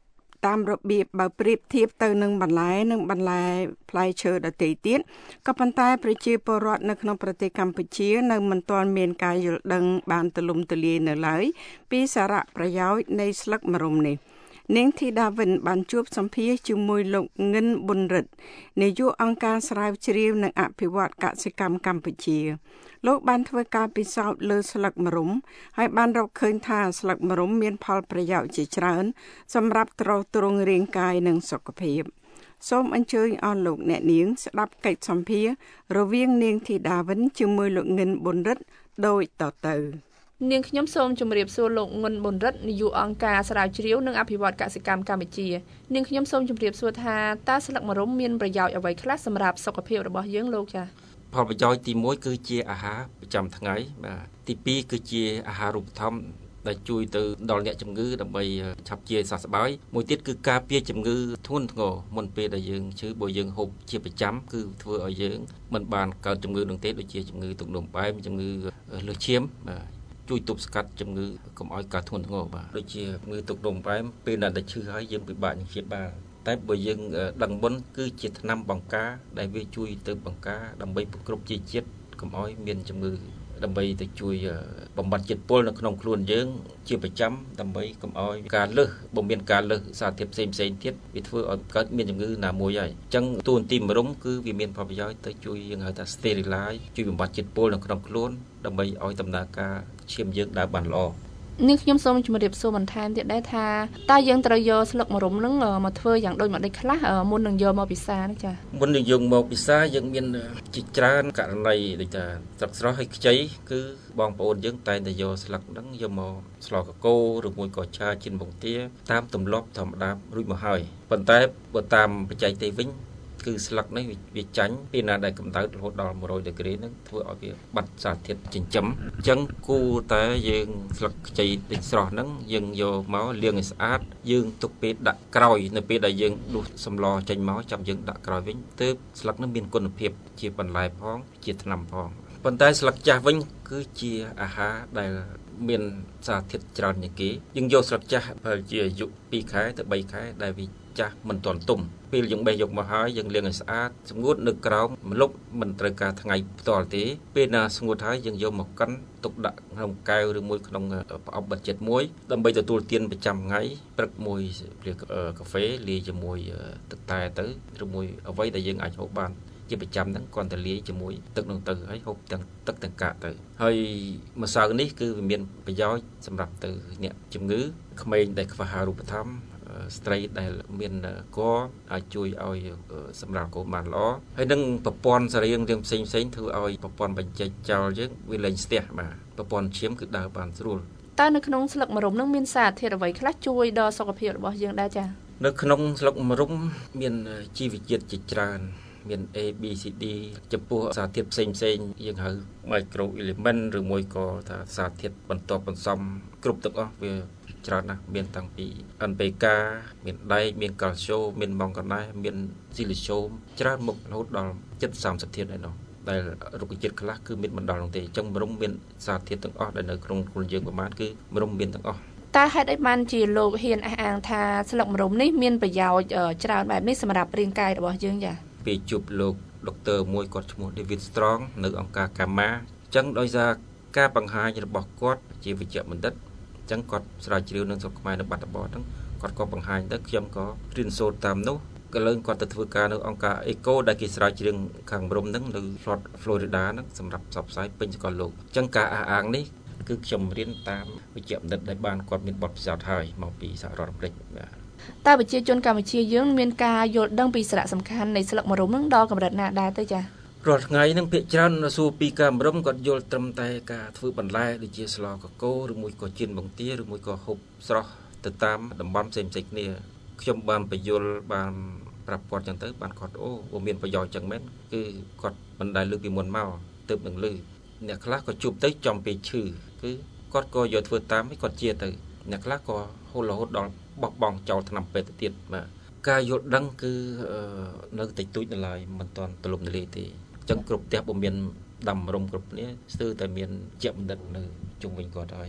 តាមរបៀបបើប្រៀបធៀបទៅនឹងបន្លែផ្លែឈើដទៃទៀតក៏ប៉ុន្តែប្រជាពលរដ្ឋនៅក្នុងប្រទេសកម្ពុជានៅមិនទាន់មានការយល់ដឹងបានទូលំទូលាយនៅឡើយពីសារៈប្រយោជន៍នៃស្លឹកម្រុំនេះនាងធីតាវិនបានជួបសម្ភាសជាមួយលោកងិនប៊ុនរិទ្ធនាយកអង្គការស្រាវជ្រាវនិងអភិវឌ្ឍកសិកម្មកម្ពុជាលោកបានធ្វើការពិសោធន៍លើស្លឹកម្រុំហើយបានរកឃើញថាស្លឹកម្រុំមានផលប្រយោជន៍ជាច្រើនសម្រាប់ទ្រទ្រង់រាងកាយនិងសុខភាពសូមអញ្ជើញអស់លោកអ្នកនាងស្ដាប់កិច្ចសម្ភាសរវាងនាងធីតាវិនជាមួយលោកងិនប៊ុនរិទ្ធដូចតទៅនាងខ្ញុំសូមជម្រាបសួរលោកងុនប៊ុនរិទ្ធនាយកអង្គការស្រាវជ្រាវនិងអភិវឌ្ឍកសិកម្មកម្ពុជានាងខ្ញុំសូមជម្រាបសួរថាតើស្លឹកម្រុំមានប្រយោជន៍អ្វីខ្លះសម្រាប់សុខភាពរបស់យើងលោកចា៎ផលប្រយោជន៍ទី1គឺជាអាហារប្រចាំថ្ងៃបាទទី2គឺជាអាហារូបត្ថម្ភដែលជួយទៅដល់អ្នកជំងឺដើម្បីឆាប់ជាសះស្បើយមួយទៀតគឺការពារជំងឺធ្ងន់ធ្ងរមុនពេលដែលយើងឈឺបើយើងហូបជាប្រចាំគឺធ្វើឲ្យយើងមិនបានកើតជំងឺនឹងទេដូចជាជំងឺទឹកនោមផ្អែមជំងឺលើសឈាមបាទជួយទប់ស្កាត់ជំងឺកុំឲ្យកើតធ្ងន់ធ្ងរបាទដូចជាជំងឺទឹកនោមផ្អែមពេលណាដែលឈឺហើយយើងពិបាកនឹងព្យាបាលតែបើយើងដឹងមុនគឺជាថ្នាំបង្ការដែលវាជួយទៅបង្ការដើម្បីប្រគ្រប់ជាជាតិកុំឲ្យមានជំងឺដើម្បីទៅជួយបំបត្តិជាតិពុលនៅក្នុងខ្លួនយើងជាប្រចាំដើម្បីកុំឲ្យការលើសបើមានការលើសសារធាតុផ្សេងទៀតវាធ្វើឲ្យកើតមានជំងឺណាមួយហើយអញ្ចឹងទូនទីម្រុំគឺវាមានផលប្រយោជន៍ទៅជួយយើងហៅថា sterilize ជួយបំបត្តិជាតិពុលនៅក្នុងខ្លួនដើម្បីឲ្យដំណើរការឈាមយើងដើរបានល្អនាងខ្ញុំសូមជម្រាបសួរបន្ថែមទៀតដែរថាតើយើងត្រូវយកស្លឹកម្រុំហ្នឹងមកធ្វើយ៉ាងដូចម្តេចខ្លះមុននឹងយកមកពិសានេះចា៎មុននឹងយកមកពិសាយើងមានជាច្រើនករណីដូចថាស្លឹកស្រស់ហើយខ្ចីគឺបងប្អូនយើងតែងតែយកស្លឹកហ្នឹងយកមកស្លកកូរឬមួយក៏ឆាជិនបង្គាតាមទម្លាប់ធម្មតារួចមកហើយប៉ុន្តែបើតាមបច្ចេកទេសវិញគឺស្លឹកនេះវាចាញ់ពេលណាដែលកម្ដៅរហូតដល់100ដឺក្រេហ្នឹងធ្វើឲ្យវាបាត់សារធាតុចិញ្ចឹមអញ្ចឹងគួរតែយើងស្លឹកខ្ចីតិចស្រស់ហ្នឹងយើងយកមកលាងឲ្យស្អាតយើងទុកពេលដាក់ក្រោយនៅពេលដែលយើងដួសសម្លចេញមកចាំយើងដាក់ក្រោយវិញទើបស្លឹកហ្នឹងមានគុណភាពជាបន្លែផងជាថ្នាំផងប៉ុន្តែស្លឹកចាស់វិញគឺជាអាហារដែលមានសារធាតុច្រើនជាងគេយើងយកស្លឹកចាស់ប្រហែលជាអាយុ2ខែទៅ3ខែដែលវាចាស់មិនទាន់ទុំពេលយើងបេះយកមកហើយយើងលាងឲ្យស្អាតស្ងួតនៅក្រោមម្លប់មិនត្រូវការថ្ងៃផ្ទាល់ទេពេលណាស្ងួតហើយយើងយកមកកិនទុកដាក់ក្នុងកែវឬមួយក្នុងប្រអប់បិទជិតមួយដើម្បីទទួលទានប្រចាំថ្ងៃព្រឹកមួយកាហ្វេលាយជាមួយទឹកតែទៅឬមួយអ្វីដែលយើងអាចហូបបានជាប្រចាំហ្នឹងគ្រាន់តែលាយជាមួយទឹកនោះទៅហើយហូបទាំងទឹកទាំងកាកទៅហើយម្សៅនេះគឺវាមានប្រយោជន៍សម្រាប់ទៅអ្នកជំងឺក្មេងដែលខ្វះអាហារូបត្ថម្ភស្ត្រីដែលមានកអាចជួយឲ្យសម្រាប់កូនបានល្អហើយនឹងប្រព័ន្ធសរីរាង្គផ្សេងធ្វើឲ្យប្រព័ន្ធបញ្ចេញចោលយើងវាលែងស្ទះបាទប្រព័ន្ធឈាមគឺដើរបានស្រួលតើនៅក្នុងស្លឹកម្រុំនឹងមានសារធាតុអ្វីខ្លះជួយដល់សុខភាពរបស់យើងដែរចា៎នៅក្នុងស្លឹកម្រុំមានជីវជាតិជាច្រើនមាន A B C D ចំពោះសារធាតុផ្សេងយើងហៅ micro element ឬមួយក៏ថាសារធាតុបន្ទាប់បន្សំគ្រប់ទាំងអស់វាច្រើនណាស់មានតាំងពី NPK មានដែកមានកាល់ស្យូមមានម៉ង់កាណែសមានស៊ីលីសូមច្រើនមុខរហូតដល់ជិត30ធាតុឯណោះដែលរុក្ខជាតិខ្លះគឺមានមិនដល់នោះទេអញ្ចឹងម្រុំមានសារធាតុទាំងអស់ដែលនៅក្នុងខ្លួនយើងប្រមាណគឺម្រុំមានទាំងអស់តើហេតុអីបានជាលោកហ៊ានអះអាងថាស្លឹកម្រុំនេះមានប្រយោជន៍ច្រើនបែបនេះសម្រាប់រាងកាយរបស់យើងចា៎ពេលជួបលោកដុកទ័រមួយគាត់ឈ្មោះ David Strong នៅអង្គការ Gamma អញ្ចឹងដោយសារការបង្ហាញរបស់គាត់ជាវិជ្ជបណ្ឌិតអញ្ចឹងគាត់ស្រាវជ្រាវនៅស្រុកខ្មែរនៅបាត់ដំបងហ្នឹងគាត់ក៏បង្ហាញទៅខ្ញុំក៏រៀនសូត្រតាមនោះក៏លើគាត់ទៅធ្វើការនៅអង្គការ Eco ដែលគេស្រាវជ្រាវខាងម្រុំហ្នឹងនៅរដ្ឋ Florida ហ្នឹងសម្រាប់ផ្សព្វផ្សាយពេញសកលលោកអញ្ចឹងការអះអាងនេះគឺខ្ញុំរៀនតាមវិជ្ជបណ្ឌិតដែលបានគាត់មានបទពិសោធន៍ហើយមកពីសហរដ្ឋអាមេរិកបាទតើប្រជាជនកម្ពុជាយើងមានការយល់ដឹងពីសារៈសំខាន់នៃស្លឹកម្រុំហ្នឹងដល់កម្រិតណាដែរទៅចា៎រាល់ថ្ងៃហ្នឹងភាគច្រើនសួរពីការម្រុំគាត់យល់ត្រឹមតែការធ្វើបន្លែដូចជាស្លកកូរឬមួយក៏ជៀនបង្គាឬមួយក៏ហូបស្រស់ទៅតាមតំបន់ផ្សេងៗគ្នាខ្ញុំបានបញ្យល់បានប្រាប់គាត់ចឹងទៅបានគាត់អូមានប្រយោជន៍ចឹងមែនគឺគាត់មិនដែលលើកពីមុនមកទើបនឹងលើអ្នកខ្លះក៏ជួបទៅចំពេលឈឺគឺគាត់ក៏យកធ្វើតាមឲ្យគាត់ជាទៅអ្នកខ្លះក៏ហូររហូតដល់បោះបង់ចោលថ្នាំពេទ្យទៅទៀតបាទការយល់ដឹងគឺនៅតិចតួចនៅឡើយមិនទាន់ទូលំទូលាយទេអញ្ចឹងគ្រប់ផ្ទះពុំមានដាំម្រុំគ្រប់គ្នាស្ទើរតែមានជាបណ្ឌិតនៅជុំវិញគាត់ហើយបាទ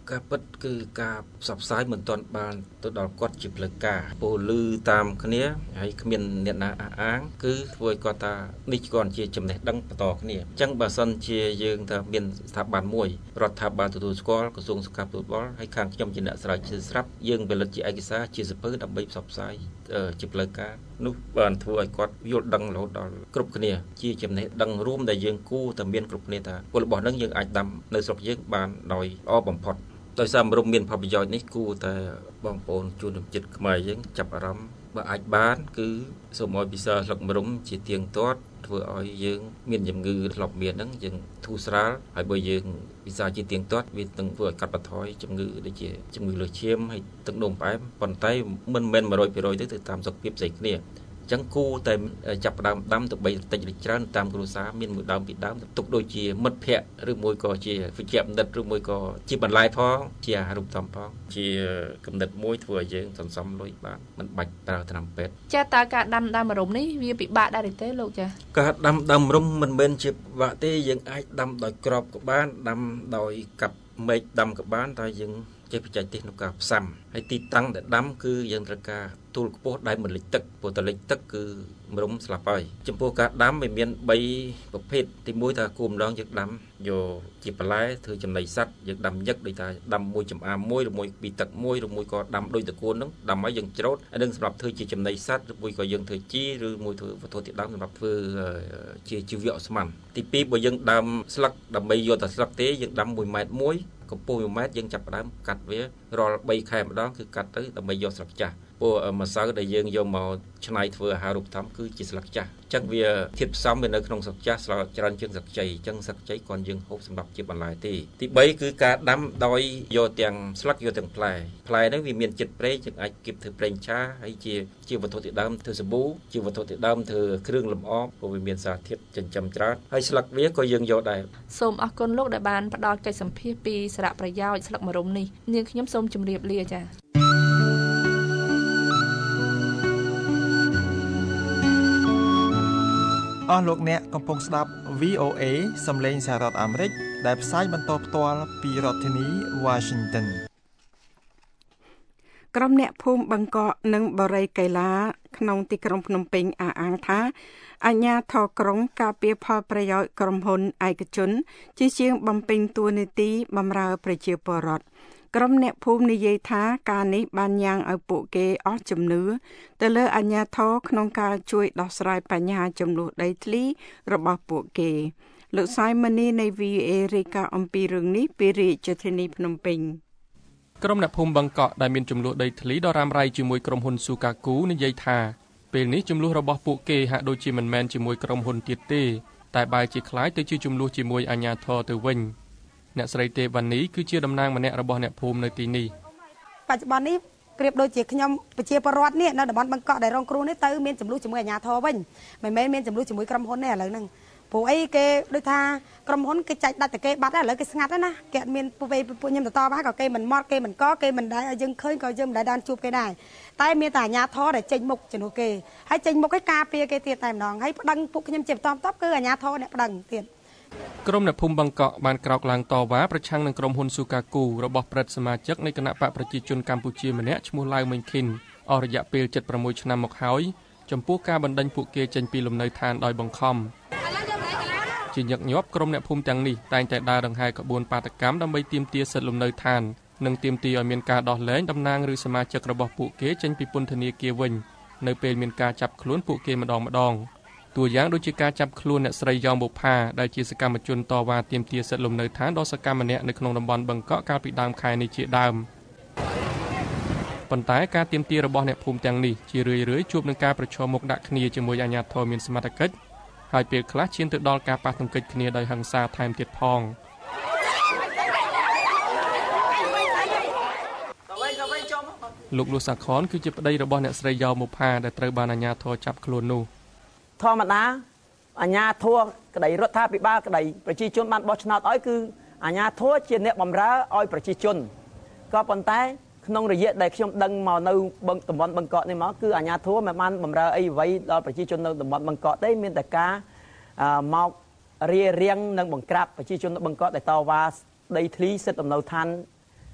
ការពិតគឺការផ្សព្វផ្សាយមិនទាន់បានទៅដល់គាត់ជាផ្លូវការពលឺតាមគ្នាហើយគ្មានអ្នកណាអះអាងគឺធ្វើឲ្យគាត់ថានេះគាត់ជាចំណេះដឹងបន្តគ្នាអញ្ចឹងបើសិនជាយើងថាមានស្ថាប័នមួយរដ្ឋាភិបាលទទួលស្គាល់ក្រសួងសុខាភិបាលហើយខាងខ្ញុំជាអ្នកស្រាវជ្រាវស្រាប់យើងផលិតជាឯកសារជាសៀវភៅដើម្បីផ្សព្វផ្សាយជាផ្លូវការនោះបានធ្វើឲ្យគាត់យល់ដឹងរហូតដល់គ្រប់គ្នាជាចំណេះដឹងរួមដែលយើងគួរតែមានគ្រប់គ្នាថាពលរបស់នឹងយើងអាចដាំនៅស្រុកយើងបានដោយល្អបំផុតដោយសារម្រុំមានផលប្រយោជន៍នេះគួរតែបងប្អូនជួនចិត្តខ្មែរយើងចាប់អារម្មណ៍បើអាចបានគឺសូមឲ្យពិសាស្លឹកម្រុំជាទៀងទាត់ធ្វើឲ្យយើងមានជំងឺធ្លាប់មានហ្នឹងយើងធូរស្រាលហើយបើយើងពិសាជាទៀងទាត់វានឹងធ្វើឲ្យកាត់បន្ថយជំងឺដូចជាជំងឺលើសឈាមហើយទឹកនោមផ្អែមប៉ុន្តែមិនមែន 100% ទៅតាមសុខភាពផ្សេងគ្នាអញ្ចឹងគូតែចាប់ផ្ដើមដាំទៅ3តិចឬច្រើនតាមគ្រួសារមានមួយដើមពីរដើមទុកដូចជាមិត្តភ័ក្តិឬមួយក៏ជាវិជ្ជាបណ្ឌិតឬមួយក៏ជាបន្លែផងជាអាហារូបត្ថម្ភផងជាកំណត់មួយធ្វើឲ្យយើងសន្សំលុយបានមិនបាច់ប្រើថ្នាំពេទ្យចាតើការដាំដើមម្រុំនេះវាពិបាកដែរទេលោកចាការដាំដើមម្រុំមិនមែនជាពិបាកទេយើងអាចដាំដោយក្របក៏បានដាំដោយកាប់មែកដាំក៏បានតែយើងចេះបច្ចេកទេសក្នុងការផ្សំហើយទីតាំងដែលដាំគឺយើងត្រូវការទូលខ្ពស់ដែលមិនលិចទឹកព្រោះតែលិចទឹកគឺម្រុំស្លាប់ហើយចំពោះការដាំវាមាន3ប្រភេទទី1ថាគូម្ដងយើងដាំយកជាបន្លែធ្វើចំណីសត្វយើងដាំញឹកដូចថាដាំមួយចំអាមមួយឬមួយពីទឹកមួយឬមួយក៏ដាំដូចតកូនហ្នឹងដាំឲ្យយើងច្រូតហើយនឹងសម្រាប់ធ្វើជាចំណីសត្វឬមួយក៏យើងធ្វើជីឬមួយធ្វើវត្ថុធាតុដើមសម្រាប់ធ្វើជាជីវៈស្មានទី2បើយើងដាំស្លឹកដើម្បីយកតែស្លឹកទេយើងដាំ1ម៉ែត្រមួយកម្ពស់1ម៉ែត្រយើងចាប់ផ្ដើមកាត់វារាល់3ខែម្ដងគឺកាត់ទៅដើម្បីយកស្លឹកចាស់ព្រោះម្សៅដែលយើងយកមកច្នៃធ្វើអាហារូបត្ថម្ភគឺជាស្លឹកចាស់អញ្ចឹងវាធាតុផ្សំវានៅក្នុងស្លឹកចាស់ច្រើនជាងស្លឹកជ័យអញ្ចឹងស្លឹកជ័យគាត់យើងហូបសម្រាប់ជាបន្លែទេទី3គឺការដាំដោយយកទាំងស្លឹកយកទាំងផ្លែហ្នឹងវាមានជាតិប្រេងយើងអាចគៀបធ្វើប្រេងឆាហើយជាវត្ថុធាតុដើមធ្វើសាប៊ូជាវត្ថុធាតុដើមធ្វើគ្រឿងលម្អព្រោះវាមានសារធាតុចិញ្ចឹមច្រើនហើយស្លឹកវាក៏យើងយកដែរសូមអរគុណលោកដែលបានផ្ដល់កិច្ចសម្ភាសន៍ពីសារៈប្រយោជន៍ស្លឹកម្រុំនេះនាងខ្ញុំសូមជម្រាបលាចា៎អស់លោកអ្នកកំពុងស្ដាប់ VOA សំឡេងសហរដ្ឋអាមេរិកដែលផ្សាយបន្តផ្ទាល់ពីរដ្ឋធានី Washington ក្រុមអ្នកភូមិបង្កក់និងបរិយាកៃឡាក្នុងទីក្រុងភ្នំពេញអះអាងថាអាជ្ញាធរក្រុងការពារផលប្រយោជន៍ក្រុមហ៊ុនឯកជនជាជាងបំពេញតួនាទីបម្រើប្រជាពលរដ្ឋក្រុមអ្នកភូមិនិយាយថាការនេះបានញ៉ាំងឲ្យពួកគេអស់ជំនឿទៅលើអាជ្ញាធរក្នុងការជួយដោះស្រាយបញ្ហាចំនួនដីធ្លីរបស់ពួកគេលោកសាយម៉ានីនៃ VOA រាយការណ៍អំពីរឿងនេះពីរាជធានីភ្នំពេញក្រុមអ្នកភូមិបង្កក់ដែលមានចំនួនដីធ្លីដ៏រ៉ាំរ៉ៃជាមួយក្រុមហ៊ុនស៊ូកាគូនិយាយថាពេលនេះចំនួនរបស់ពួកគេហាក់ដូចជាមិនមែនជាមួយក្រុមហ៊ុនទៀតទេតែបែរជាคล้ายទៅជាចំនួនជាមួយអាជ្ញាធរទៅវិញអ្នកស្រីទេវ៉ានីគឺជាតំណាងម្នាក់របស់អ្នកភូមិនៅទីនេះបច្ចុប្បន្ននេះប្រៀបដូចជាខ្ញុំប្រជាពលរដ្ឋនេះនៅតំបន់បង្កក់ដែលរងគ្រោះនេះទៅមានចំនួនជាមួយអាជ្ញាធរវិញមិនមែនមានចំនួនជាមួយក្រុមហ៊ុនទេឥឡូវហ្នឹងព្រោះអីគេដូចថាក្រុមហ៊ុនគេចាច់ដាច់តែគេបាត់ហើយឥឡូវគេស្ងាត់ហើយណាគេអត់មានពួកខ្ញុំទៅតបហើយក៏គេមិនមកគេមិនកគេមិនដែរឲ្យយើងឃើញក៏យើងមិនដែរជួបគេដែរតែមានតែអាជ្ញាធរដែលចេញមុខជំនួសគេហើយចេញមុខឲ្យការពារគេទៀតតែម្ដងហើយប្តឹងពួកខ្ញុំជាបន្តបន្ទាប់គឺអាជ្ញាធរអ្នកប្តឹងទៀតក្រុមអ្នកភូមិបង្កក់បានក្រោកឡើងតវ៉ាប្រឆាំងនឹងក្រុមហ៊ុនស៊ូកាគូរបស់ប្រិទ្ធសមាជិកនៃគណៈបកប្រជាជនកម្ពុជាមួយម្នាក់ឈ្មោះឡៅមេងខិនអស់រយៈពេល76ឆ្នាំមកហើយចំពោះការបណ្តេញពួកគេចេញពីលំនៅឋានដោយបង្ខំជាញឹកញាប់ក្រុមអ្នកភូមិទាំងនេះតែងតែដើរដង្ហែក្បួនបាតកម្មដើម្បីទាមទារសិទ្ធិលំនៅឋាននិងទាមទារឲ្យមានការដោះលែងតំណាងឬសមាជិករបស់ពួកគេចេញពីពន្ធនាគារវិញនៅពេលមានការចាប់ខ្លួនពួកគេម្ដងតួយ៉ាងដូចជាការចាប់ខ្លួនអ្នកស្រីយ៉ងបុផាដែលជាសកម្មជនតវ៉ាទាមទារសិទ្ធិលំនៅឋានដ៏សកម្មម្នាក់នៅក្នុងតំបន់បឹងកក់កាលពីដើមខែនេះជាដើមប៉ុន្តែការទាមទាររបស់អ្នកភូមិទាំងនេះជារឿយៗជួបនឹងការប្រឈមមុខដាក់គ្នាជាមួយអាជ្ញាធរមានសមត្ថកិច្ចហើយពេលខ្លះឈានទៅដល់ការប៉ះទង្គិចគ្នាដោយហិង្សាថែមទៀតផងលោកលូសាខនគឺជាប្តីរបស់អ្នកស្រីយ៉ងបុផាដែលត្រូវបានអាជ្ញាធរចាប់ខ្លួននោះធម្មតាអាជ្ញាធរក្តីរដ្ឋាភិបាលក្តីប្រជាជនបានបោះឆ្នោតឲ្យគឺអាជ្ញាធរជាអ្នកបម្រើឲ្យប្រជាជនក៏ប៉ុន្តែក្នុងរយៈដែលខ្ញុំដឹងមកនៅតំបន់បឹងកក់នេះមកគឺអាជ្ញាធរមិនបានបម្រើអីអ្វីដល់ប្រជាជននៅតំបន់បឹងកក់ទេមានតែការមករារាំងនិងបង្ក្រាបប្រជាជននៅបឹងកក់ដែលតវ៉ាដីធ្លីសិទ្ធិលំនៅឋាន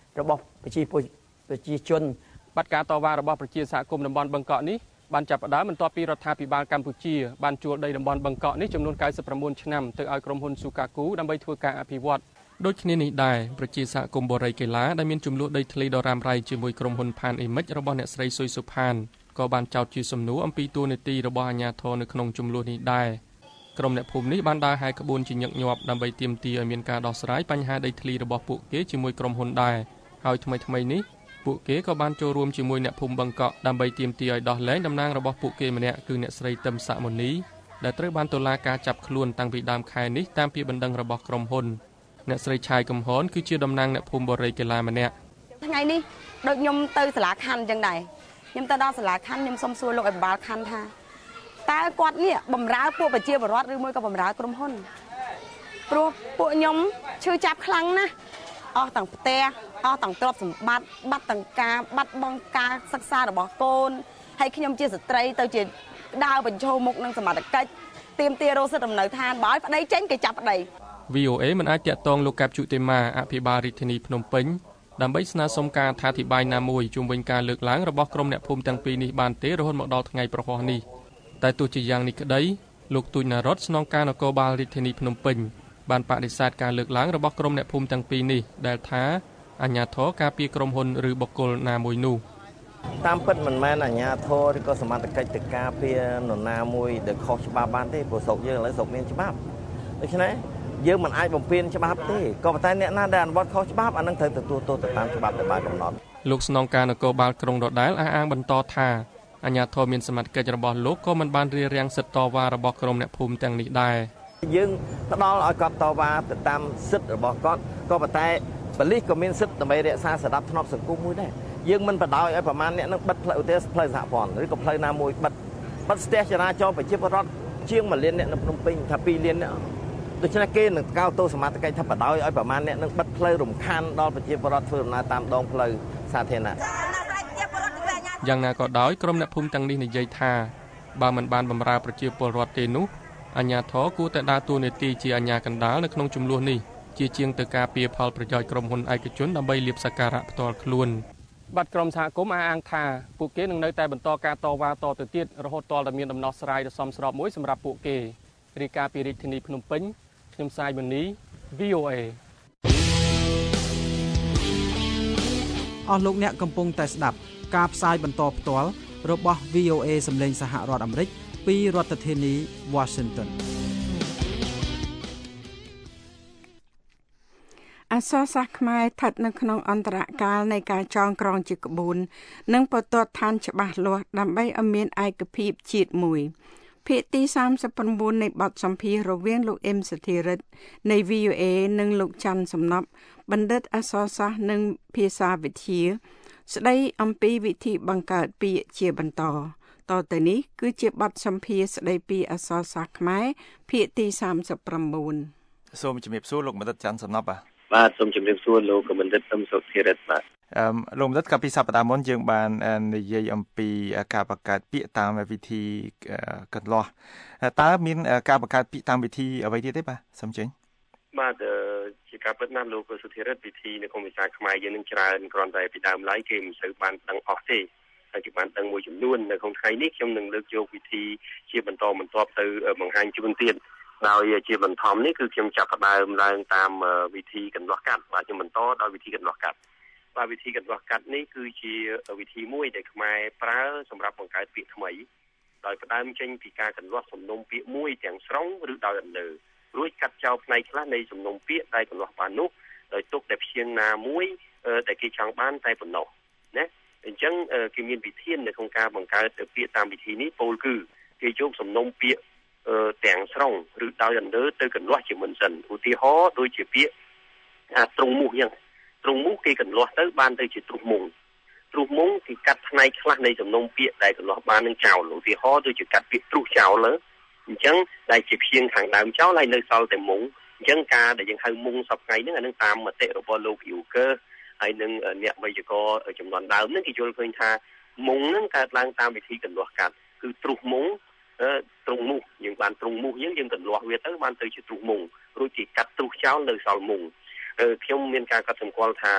របស់ប្រជាជនបាត់ការតវ៉ារបស់ប្រជាសហគមន៍តំបន់បឹងកក់នេះបានចាប់ផ្ដើមបន្ទាប់ពីរដ្ឋាភិបាលកម្ពុជាបានជួលដីតំបន់បឹងកក់នេះចំនួន99ឆ្នាំទៅឲ្យក្រុមហ៊ុនស៊ូកាគូដើម្បីធ្វើការអភិវឌ្ឍដូចគ្នានេះដែរប្រជាសហគមន៍បូរីកេឡាដែលមានចំនួនដីធ្លីដ៏រ៉ាំរ៉ៃជាមួយក្រុមហ៊ុនផានអេមិចរបស់អ្នកស្រីស៊ុយសុផានក៏បានចោទជាសំណួរអំពីតួនាទីរបស់អាជ្ញាធរនៅក្នុងចំនួននេះដែរក្រុមអ្នកភូមិនេះបានដើរហែកក្បួនជាញឹកញាប់ដើម្បីទាមទារឲ្យមានការដោះស្រាយបញ្ហាដីធ្លីរបស់ពួកគេជាមួយក្រុមហ៊ុនដែរហើយថ្មីនេះពួកគេក៏បានចូលរួមជាមួយអ្នកភូមិបឹងកក់ដើម្បីទាមទារឲ្យដោះលែងតំណាងរបស់ពួកគេម្នាក់គឺអ្នកស្រីទឹមសាក់មុនីដែលត្រូវបានតុលាការចាប់ខ្លួនតាំងពីដើមខែនេះតាមពីបណ្ដឹងរបស់ក្រុមហ៊ុនអ្នកស្រីឆាយកំហនគឺជាតំណាងអ្នកភូមិបរិយកេឡាម្នាក់ថ្ងៃនេះដូចខ្ញុំទៅសាលាខណ្ឌអញ្ចឹងដែរខ្ញុំទៅដល់សាលាខណ្ឌខ្ញុំសុំសួរលោកអភិបាលខណ្ឌថាតើគាត់នេះបំរើពួកប្រជាពលរដ្ឋឬមួយក៏បំរើក្រុមហ៊ុនព្រោះពួកខ្ញុំឈឺចាប់ខ្លាំងណាស់អស់ទាំងផ្ទះអស់ទាំងទ្រព្យសម្បត្តិបាត់ទាំងការបាត់បង់ការសិក្សារបស់កូនហើយខ្ញុំជាស្ត្រីទៅជាដើរបញ្ឈរមុខនឹងសមត្ថកិច្ចទាមទាររោសិទ្ធិដំណើរឋានបើឲ្យប្តីចេញគេចាប់ប្តី VOA មិនអាចតាក់ទងលោកកាប់ជុទេម៉ាអភិបាលរាជធានីភ្នំពេញដើម្បីស្នើសុំការអធិប្បាយណាមួយជុំវិញការលើកឡើងរបស់ក្រុមអ្នកភូមិទាំងពីរនេះបានទេរហូតមកដល់ថ្ងៃប្រហោះនេះតែទោះជាយ៉ាងនេះក្តីលោកទូចណារ៉ុតស្នងការនគរបាលរាជធានីភ្នំពេញបានបដិសេធការលើកឡើងរបស់ក្រុមអ្នកភូមិទាំងពីរនេះដែលថាអាជ្ញាធរការពារក្រុមហ៊ុនឬបុគ្គលណាមួយនោះតាមពិតមិនមែនអាជ្ញាធរឬក៏សមត្ថកិច្ចទៅការពារនរណាមួយដែលខុសច្បាប់បានទេព្រោះស្រុកយើងឥឡូវស្រុកមានច្បាប់ដូច្នេះយើងមិនអាចបំពានច្បាប់ទេក៏ប៉ុន្តែអ្នកណាដែលអនុវត្តខុសច្បាប់អានឹងត្រូវទទួលទោសទៅតាមច្បាប់ដែលបានកំណត់លោកស្នងការនគរបាលក្រុងដដែលអះអាងបន្តថាអាជ្ញាធរមានសមត្ថកិច្ចរបស់លោកក៏មិនបានរារាំងសិទ្ធិតវ៉ារបស់ក្រុមអ្នកភូមិទាំងនេះដែរយើងផ្ដល់ឲ្យគាត់តវ៉ាទៅតាមសិទ្ធិរបស់គាត់ក៏ប៉ុន្តែប៉ូលីសក៏មានសិទ្ធិដើម្បីរក្សាសណ្ដាប់ធ្នាប់សង្គមមួយដែរយើងមិនបដ ாய் ឲ្យប្រមាណអ្នកនឹងបិទផ្លូវឧទាហរណ៍ផ្លូវសហព័ន្ធឬក៏ផ្លូវណាមួយបិទស្ទះចរាចរណ៍ប្រជាពលរដ្ឋជាង1លានអ្នកនៅភ្នំពេញថា2លានអ្នកដូច្នេះគេនឹងកោតទោសសមត្ថកិច្ចថាបដ ாய் ឲ្យប្រមាណអ្នកនឹងបិទផ្លូវរំខានដល់ប្រជាពលរដ្ឋធ្វើដំណើរតាមដងផ្លូវសាធារណៈយ៉ាងណាក៏ដោយក្រុមអ្នកភូមិទាំងនេះនិយាយថាបើមិនបានបម្រើប្រជាពលរដ្ឋទេនោះអាជ្ញាធរគួរតែដើរតួនាទីជាអាជ្ញាកណ្ដាលនៅក្នុងចំនួននេះជាជាងទៅការពារផលប្រយោជន៍ក្រុមហ៊ុនឯកជនដើម្បីលាភសក្ការៈផ្ទាល់ខ្លួនបាត់ក្រុមសហគមន៍អះអាងថាពួកគេនឹងនៅតែបន្តការតវ៉ាតទៅទៀតរហូតទាល់តែមានដំណោះស្រាយដ៏សមស្របមួយសម្រាប់ពួកគេរាយការណ៍ពីរាជធានីភ្នំពេញខ្ញុំសាយមនី VOA អស់លោកអ្នកកំពុងតែស្ដាប់ការផ្សាយបន្តផ្ទាល់របស់ VOA សម្លេងសហរដ្ឋអាមេរិកពីរដ្ឋធានី Washington អក្សរសាស្ត្រខ្មែរស្ថិតនៅក្នុងអន្តរកាលនៃការចងក្រងជាក្បួននិងបទដ្ឋានច្បាស់លាស់ដើម្បីឲ្យមានឯកភាពជាតិមួយភាគទី39នៃបទសម្ភាសន៍រវាងលោកអ៊ឹមសធិរិទ្ធនៃ VOA និងលោកច័ន្ទសំណប់បណ្ឌិតអក្សរសាស្ត្រនិងភាសាវិទ្យាស្ដីអំពីវិធីបង្កើតពាក្យជាបន្តតទៅនេះគឺជាបទសម្ភាសន៍ស្ដីពីអក្សរសាស្ត្រខ្មែរភាគទី39 សូមជំរាបសួរលោកបណ្ឌិតច័ន្ទសំណប់បាទសូមជម្រាបសួរលោកបណ្ឌិតអ៊ឹមសុធិរិទ្ធបាទលោកបណ្ឌិតកាលពីសប្តាហ៍មុនយើងបាននិយាយអំពីការបង្កើតពាក្យតាមវិធីកន្លោះតើមានការបង្កើតពាក្យតាមវិធីអ្វីទៀតទេបាទសូមជើញបាទជាការពិតណាស់លោកសុធិរិទ្ធវិធីនៅក្នុងភាសាខ្មែរយើងនឹងច្រើនគ្រាន់តែពីដើមឡើយគេមិនសូវបានដឹងអស់ទេហើយគេបានដឹងមួយចំនួននៅក្នុងថ្ងៃនេះខ្ញុំនឹងលើកយកវិធីជាបន្តបន្ទាប់ទៅបង្ហាញជូនទៀតដោយជាបឋមនេះគឺខ្ញុំចាប់ផ្ដើមឡើងតាមវិធីកន្លោះកាត់បាទខ្ញុំបន្តដោយវិធីកន្លោះកាត់បាទវិធីកន្លោះកាត់នេះគឺជាវិធីមួយដែលខ្មែរប្រើសម្រាប់បង្កើតពាក្យថ្មីដោយផ្ដើមចេញពីការកន្លោះសំណុំពាក្យមួយទាំងស្រុងឬដោយអន្លើរួចកាត់ចោលផ្នែកខ្លះនៃសំណុំពាក្យដែលកន្លោះបាននោះដោយទុកតែព្យាង្គណាមួយដែលគេចង់បានតែប៉ុណ្ណោះណាអញ្ចឹងគេមានវិធាននៅក្នុងការបង្កើតពាក្យតាមវិធីនេះពោលគឺគេយកសំណុំពាក្យទាំងស្រុងឬដោយអន្លើទៅកន្លោះជាមុនសិនឧទាហរណ៍ដូចជាពាក្យទ្រង់មូសអញ្ចឹងទ្រង់មូសគេកន្លោះទៅបានទៅជាទ្រុះមុងគេកាត់ផ្នែកខ្លះនៃសំណុំពាក្យដែលកន្លោះបាននឹងចោលឧទាហរណ៍ដូចជាកាត់ពាក្យទ្រុះចោលលើអញ្ចឹងដែលជាព្យាង្គខាងដើមចោលហើយនៅសល់តែមុងអញ្ចឹងការដែលយើងហៅមុងសប្តាហ៍នេះអានឹងតាមមតិរបស់លោក Yuker ហើយនឹងអ្នកវេយ្យាករណ៍ចំនួនដើមនឹងគេយល់ឃើញថាមុងនឹងកើតឡើងតាមវិធីកន្លោះកាត់គឺទ្រុះមុងទ្រង់មូសយើងបានទ្រង់មូសយើងកន្លោះវាទៅបានទៅជាទ្រុះមុងរួចគេកាត់ទ្រុះចោលនៅសល់មុងខ្ញុំមានការកត់សម្គាល់ថា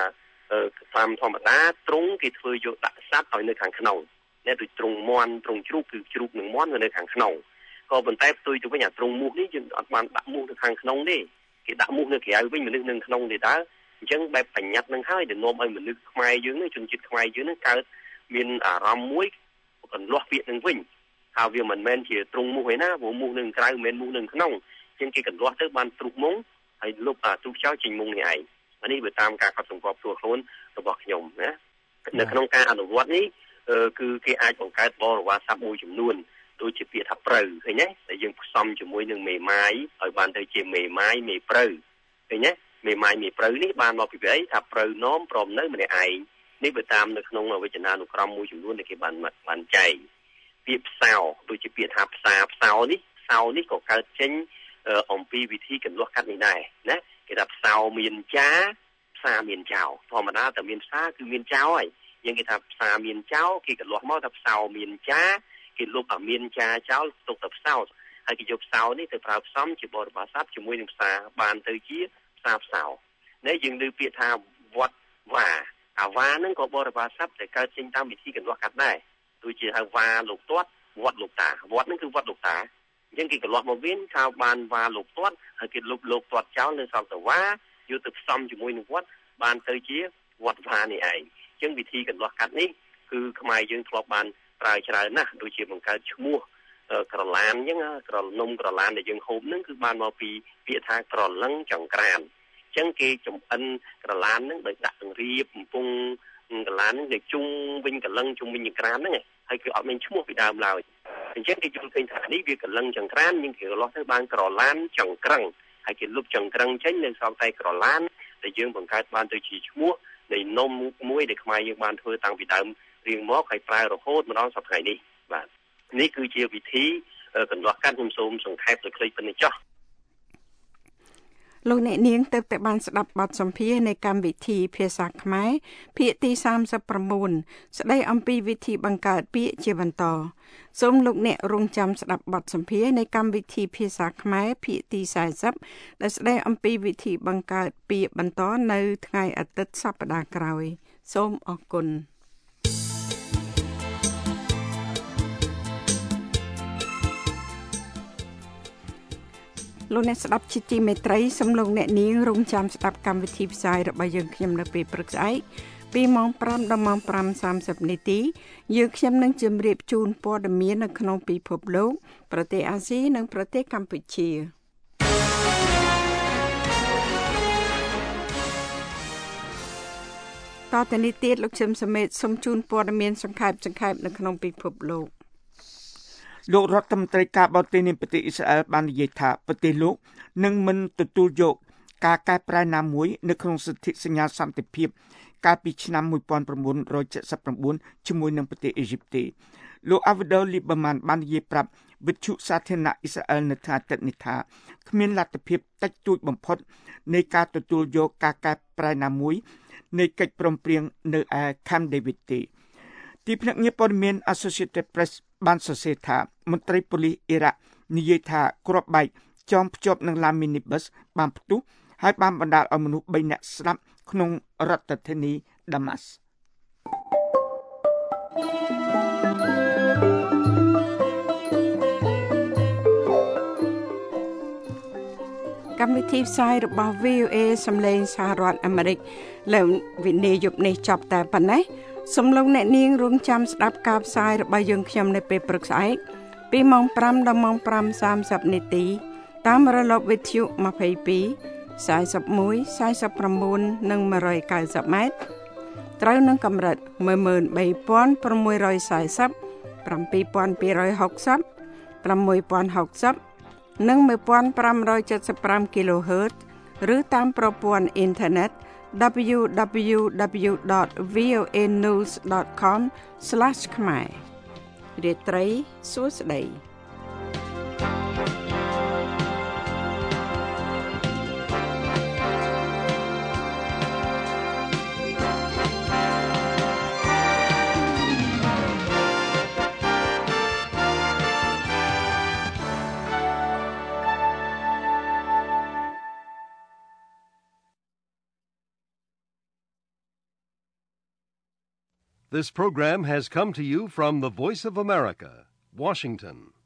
តាមធម្មតាទ្រុងគេធ្វើយកដាក់សัตว์ឲ្យនៅខាងក្នុងអ្នកដូចទ្រុងមន់ទ្រុងជ្រូកគឺជ្រូកនិងមន់នៅខាងក្នុងក៏ប៉ុន្តែផ្ទុយទៅវិញអាទ្រុងមូសនេះយើងអត់បានដាក់មូសនៅខាងក្នុងទេគេដាក់មូសនៅក្រៅវិញមនុស្សនៅក្នុងទេតើអញ្ចឹងបែបបញ្ញត្តិនឹងហើយដែលនាំឲ្យមនុស្សខ្មែរយើងនេះជនជាតិខ្មែរយើងនេះកើតមានអារម្មណ៍មួយកន្លោះពាក្យនឹងវិញថាវាមិនមែនជាទ្រុងមូសឯណាព្រោះមូសនៅក្រៅមិនមែនមូសនៅក្នុងអញ្ចឹងគេកន្លោះទៅបានទ្រុកមុងហើយលុបទ្រុកចោលចេញមុងនេះឯងអានេះវាតាមការកត់សម្គាល់ខ្លួនរបស់ខ្ញុំណានៅក្នុងការអនុវត្តនេះគឺគេអាចបង្កើតបរិវារស័ព្ទមួយចំនួនដូចជាពាក្យថាព្រៅឃើញទេដែលយើងផ្សំជាមួយនឹងមេម៉ាយឲ្យបានទៅជាមេម៉ាយមេព្រៅឃើញទេមេម៉ាយមេព្រៅនេះបានមកពីអីថាព្រៅនោមព្រមនៅម្នាក់ឯងនេះវាតាមនៅក្នុងវចនានុក្រមមួយចំនួនដែលគេបានចែងពាក្យផ្សោដូចជាពាក្យថាផ្សោនេះក៏កើតចេញអំពីវិធីកន្លោះកាត់នេះដែរណាគេថាផ្សោមានចាផ្សាមានចោធម្មតាតែមានផ្សាគឺមានចោហើយយើងគេថាផ្សាមានចោគេកន្លោះមកថាផ្សោមានចាគេលុបអាមានចាចោលទុកទៅផ្សោហើយគេយកផ្សោនេះទៅប្រើផ្សំជាបរិបាស័ព្ទជាមួយនឹងផ្សាបានទៅជាផ្សោនេះយើងឮពាក្យថាវត្តវ៉ាអាវ៉ាហ្នឹងក៏បរិបាស័ព្ទតែកើតចេញតាមវិធីកន្លោះកាត់ដែរដូចជាហៅវ៉ាលោកទាត់វត្តលោកតាវត្តហ្នឹងគឺវត្តលោកតាអញ្ចឹងគេកន្លោះមកវិញថាបានវ៉ាលោកទាត់ហើយគេលុបលោកទាត់ចោលនៅសល់តែវ៉ាយកទៅផ្សំជាមួយនឹងវត្តបានទៅជាវត្តវ៉ានេះឯងអញ្ចឹងវិធីកន្លោះកាត់នេះគឺខ្មែរយើងធ្លាប់បានប្រើច្រើនណាស់ដូចជាបង្កើតឈ្មោះក្រឡានអញ្ចឹងនំក្រឡានដែលយើងហូបហ្នឹងគឺបានមកពីពាក្យថាក្រឡឹងចង្ក្រានអញ្ចឹងគេចំអិនក្រឡានហ្នឹងដោយដាក់រៀបកំពុងក្រឡានហ្នឹងដែលជុំវិញកលឹងជុំវិញចង្ក្រានហ្នឹងហើយគឺអត់មានឈ្មោះពីដើមឡើយអញ្ចឹងគេយល់ឃើញថានេះវាកលឹងចង្ក្រានnhưngគេលាស់ទៅបានក្រឡានចង្ក្រឹងហើយគេលុបចង្ក្រឹងចេញនៅសល់តែក្រឡានដែលយើងបង្កើតបានទៅជាឈ្មោះនៃនំមួយដែលខ្មែរយើងបានធ្វើតាំងពីដើមរៀងមកហើយប្រើរហូតមកដល់សប្តាហ៍នេះបាទនេះគឺជាវិធីកន្លោះកាត់ខ្ញុំសូមសង្ខេបទៅខ្លីប៉ុណ្ណេះចុះលោកអ្នកនាងទៅតែបានស្ដាប់បទសម្ភាសន៍នៃកម្មវិធីភាសាខ្មែរភាគទី39ស្ដីអំពីវិធីបង្កើតពាក្យជាបន្តសូមលោកអ្នករងចាំស្ដាប់បទសម្ភាសន៍នៃកម្មវិធីភាសាខ្មែរភាគទី40ដែលស្ដីអំពីវិធីបង្កើតពាក្យបន្តនៅថ្ងៃអាទិត្យសប្តាហ៍ក្រោយសូមអរគុណលោកអ្នកស្ដាប់ជាទីមេត្រីសូមលោកអ្នកនាងរងចាំស្ដាប់កម្មវិធីផ្សាយរបស់យើងខ្ញុំនៅពេលព្រឹកស្អែកពីម៉ោង5ដល់ម៉ោង5:30នាទីយើងខ្ញុំនឹងជម្រាបជូនព័ត៌មាននៅក្នុងពិភពលោកប្រទេសអាស៊ីនិងប្រទេសកម្ពុជាតទៅនេះទៀតលោកជឹមសមេតសូមជូនព័ត៌មានសង្ខេបនៅក្នុងពិភពលោកលោករដ្ឋមន្ត្រីការបរទេសនៃប្រទេសអ៊ីស្រាអែលបាននិយាយថាប្រទេសលោកនឹងមិនទទួលយកការកែប្រែណាមួយនៅក្នុងសន្ធិសញ្ញាសន្តិភាពកាលពីឆ្នាំ1979ជាមួយនឹងប្រទេសអ៊ីជីបទេលោក Avigdor Lieberman បាននិយាយប្រាប់វិទ្យុសាធារណៈអ៊ីស្រាអែលនៅថ្ងៃអាទិត្យនេះថាគ្មានលទ្ធភាពតិចតួចបំផុតនៃការទទួលយកការកែប្រែណាមួយនៃកិច្ចព្រមព្រៀងនៅឯ Camp David ទេទីភ្នាក់ងារព័ត៌មាន Associated Press បានសរសេរថាមន្ត្រីប៉ូលីសអ៊ីរ៉ាក់និយាយថាគ្រាប់បែកចងភ្ជាប់នឹងឡានមីនីប៊ឺសបានផ្ទុះហើយបានបណ្ដាលឲ្យមនុស្ស3នាក់ស្លាប់ក្នុងរដ្ឋធានីដាម៉ាស់កម្មវិធីផ្សាយរបស់ VOA សម្លេងសហរដ្ឋអាមេរិកលើវិនិយោគនេះចប់តែប៉ុណ្ណេះសូមលោកអ្នកនាងរងចាំស្ដាប់ការផ្សាយរបស់យើងខ្ញុំនៅពេលព្រឹកស្អែកពីម៉ោង5ដល់ម៉ោង5:30នាទីតាមរលកវិទ្យុ22 41 49និង190ម៉ែត្រត្រូវនឹងកម្រិត 13640 7260 6060និង1575 kHz ឬតាមប្រព័ន្ធអ៊ីនធឺណិតwww.voanews.com/khmer រាត្រីសួស្តី This program has come to you from the Voice of America, Washington.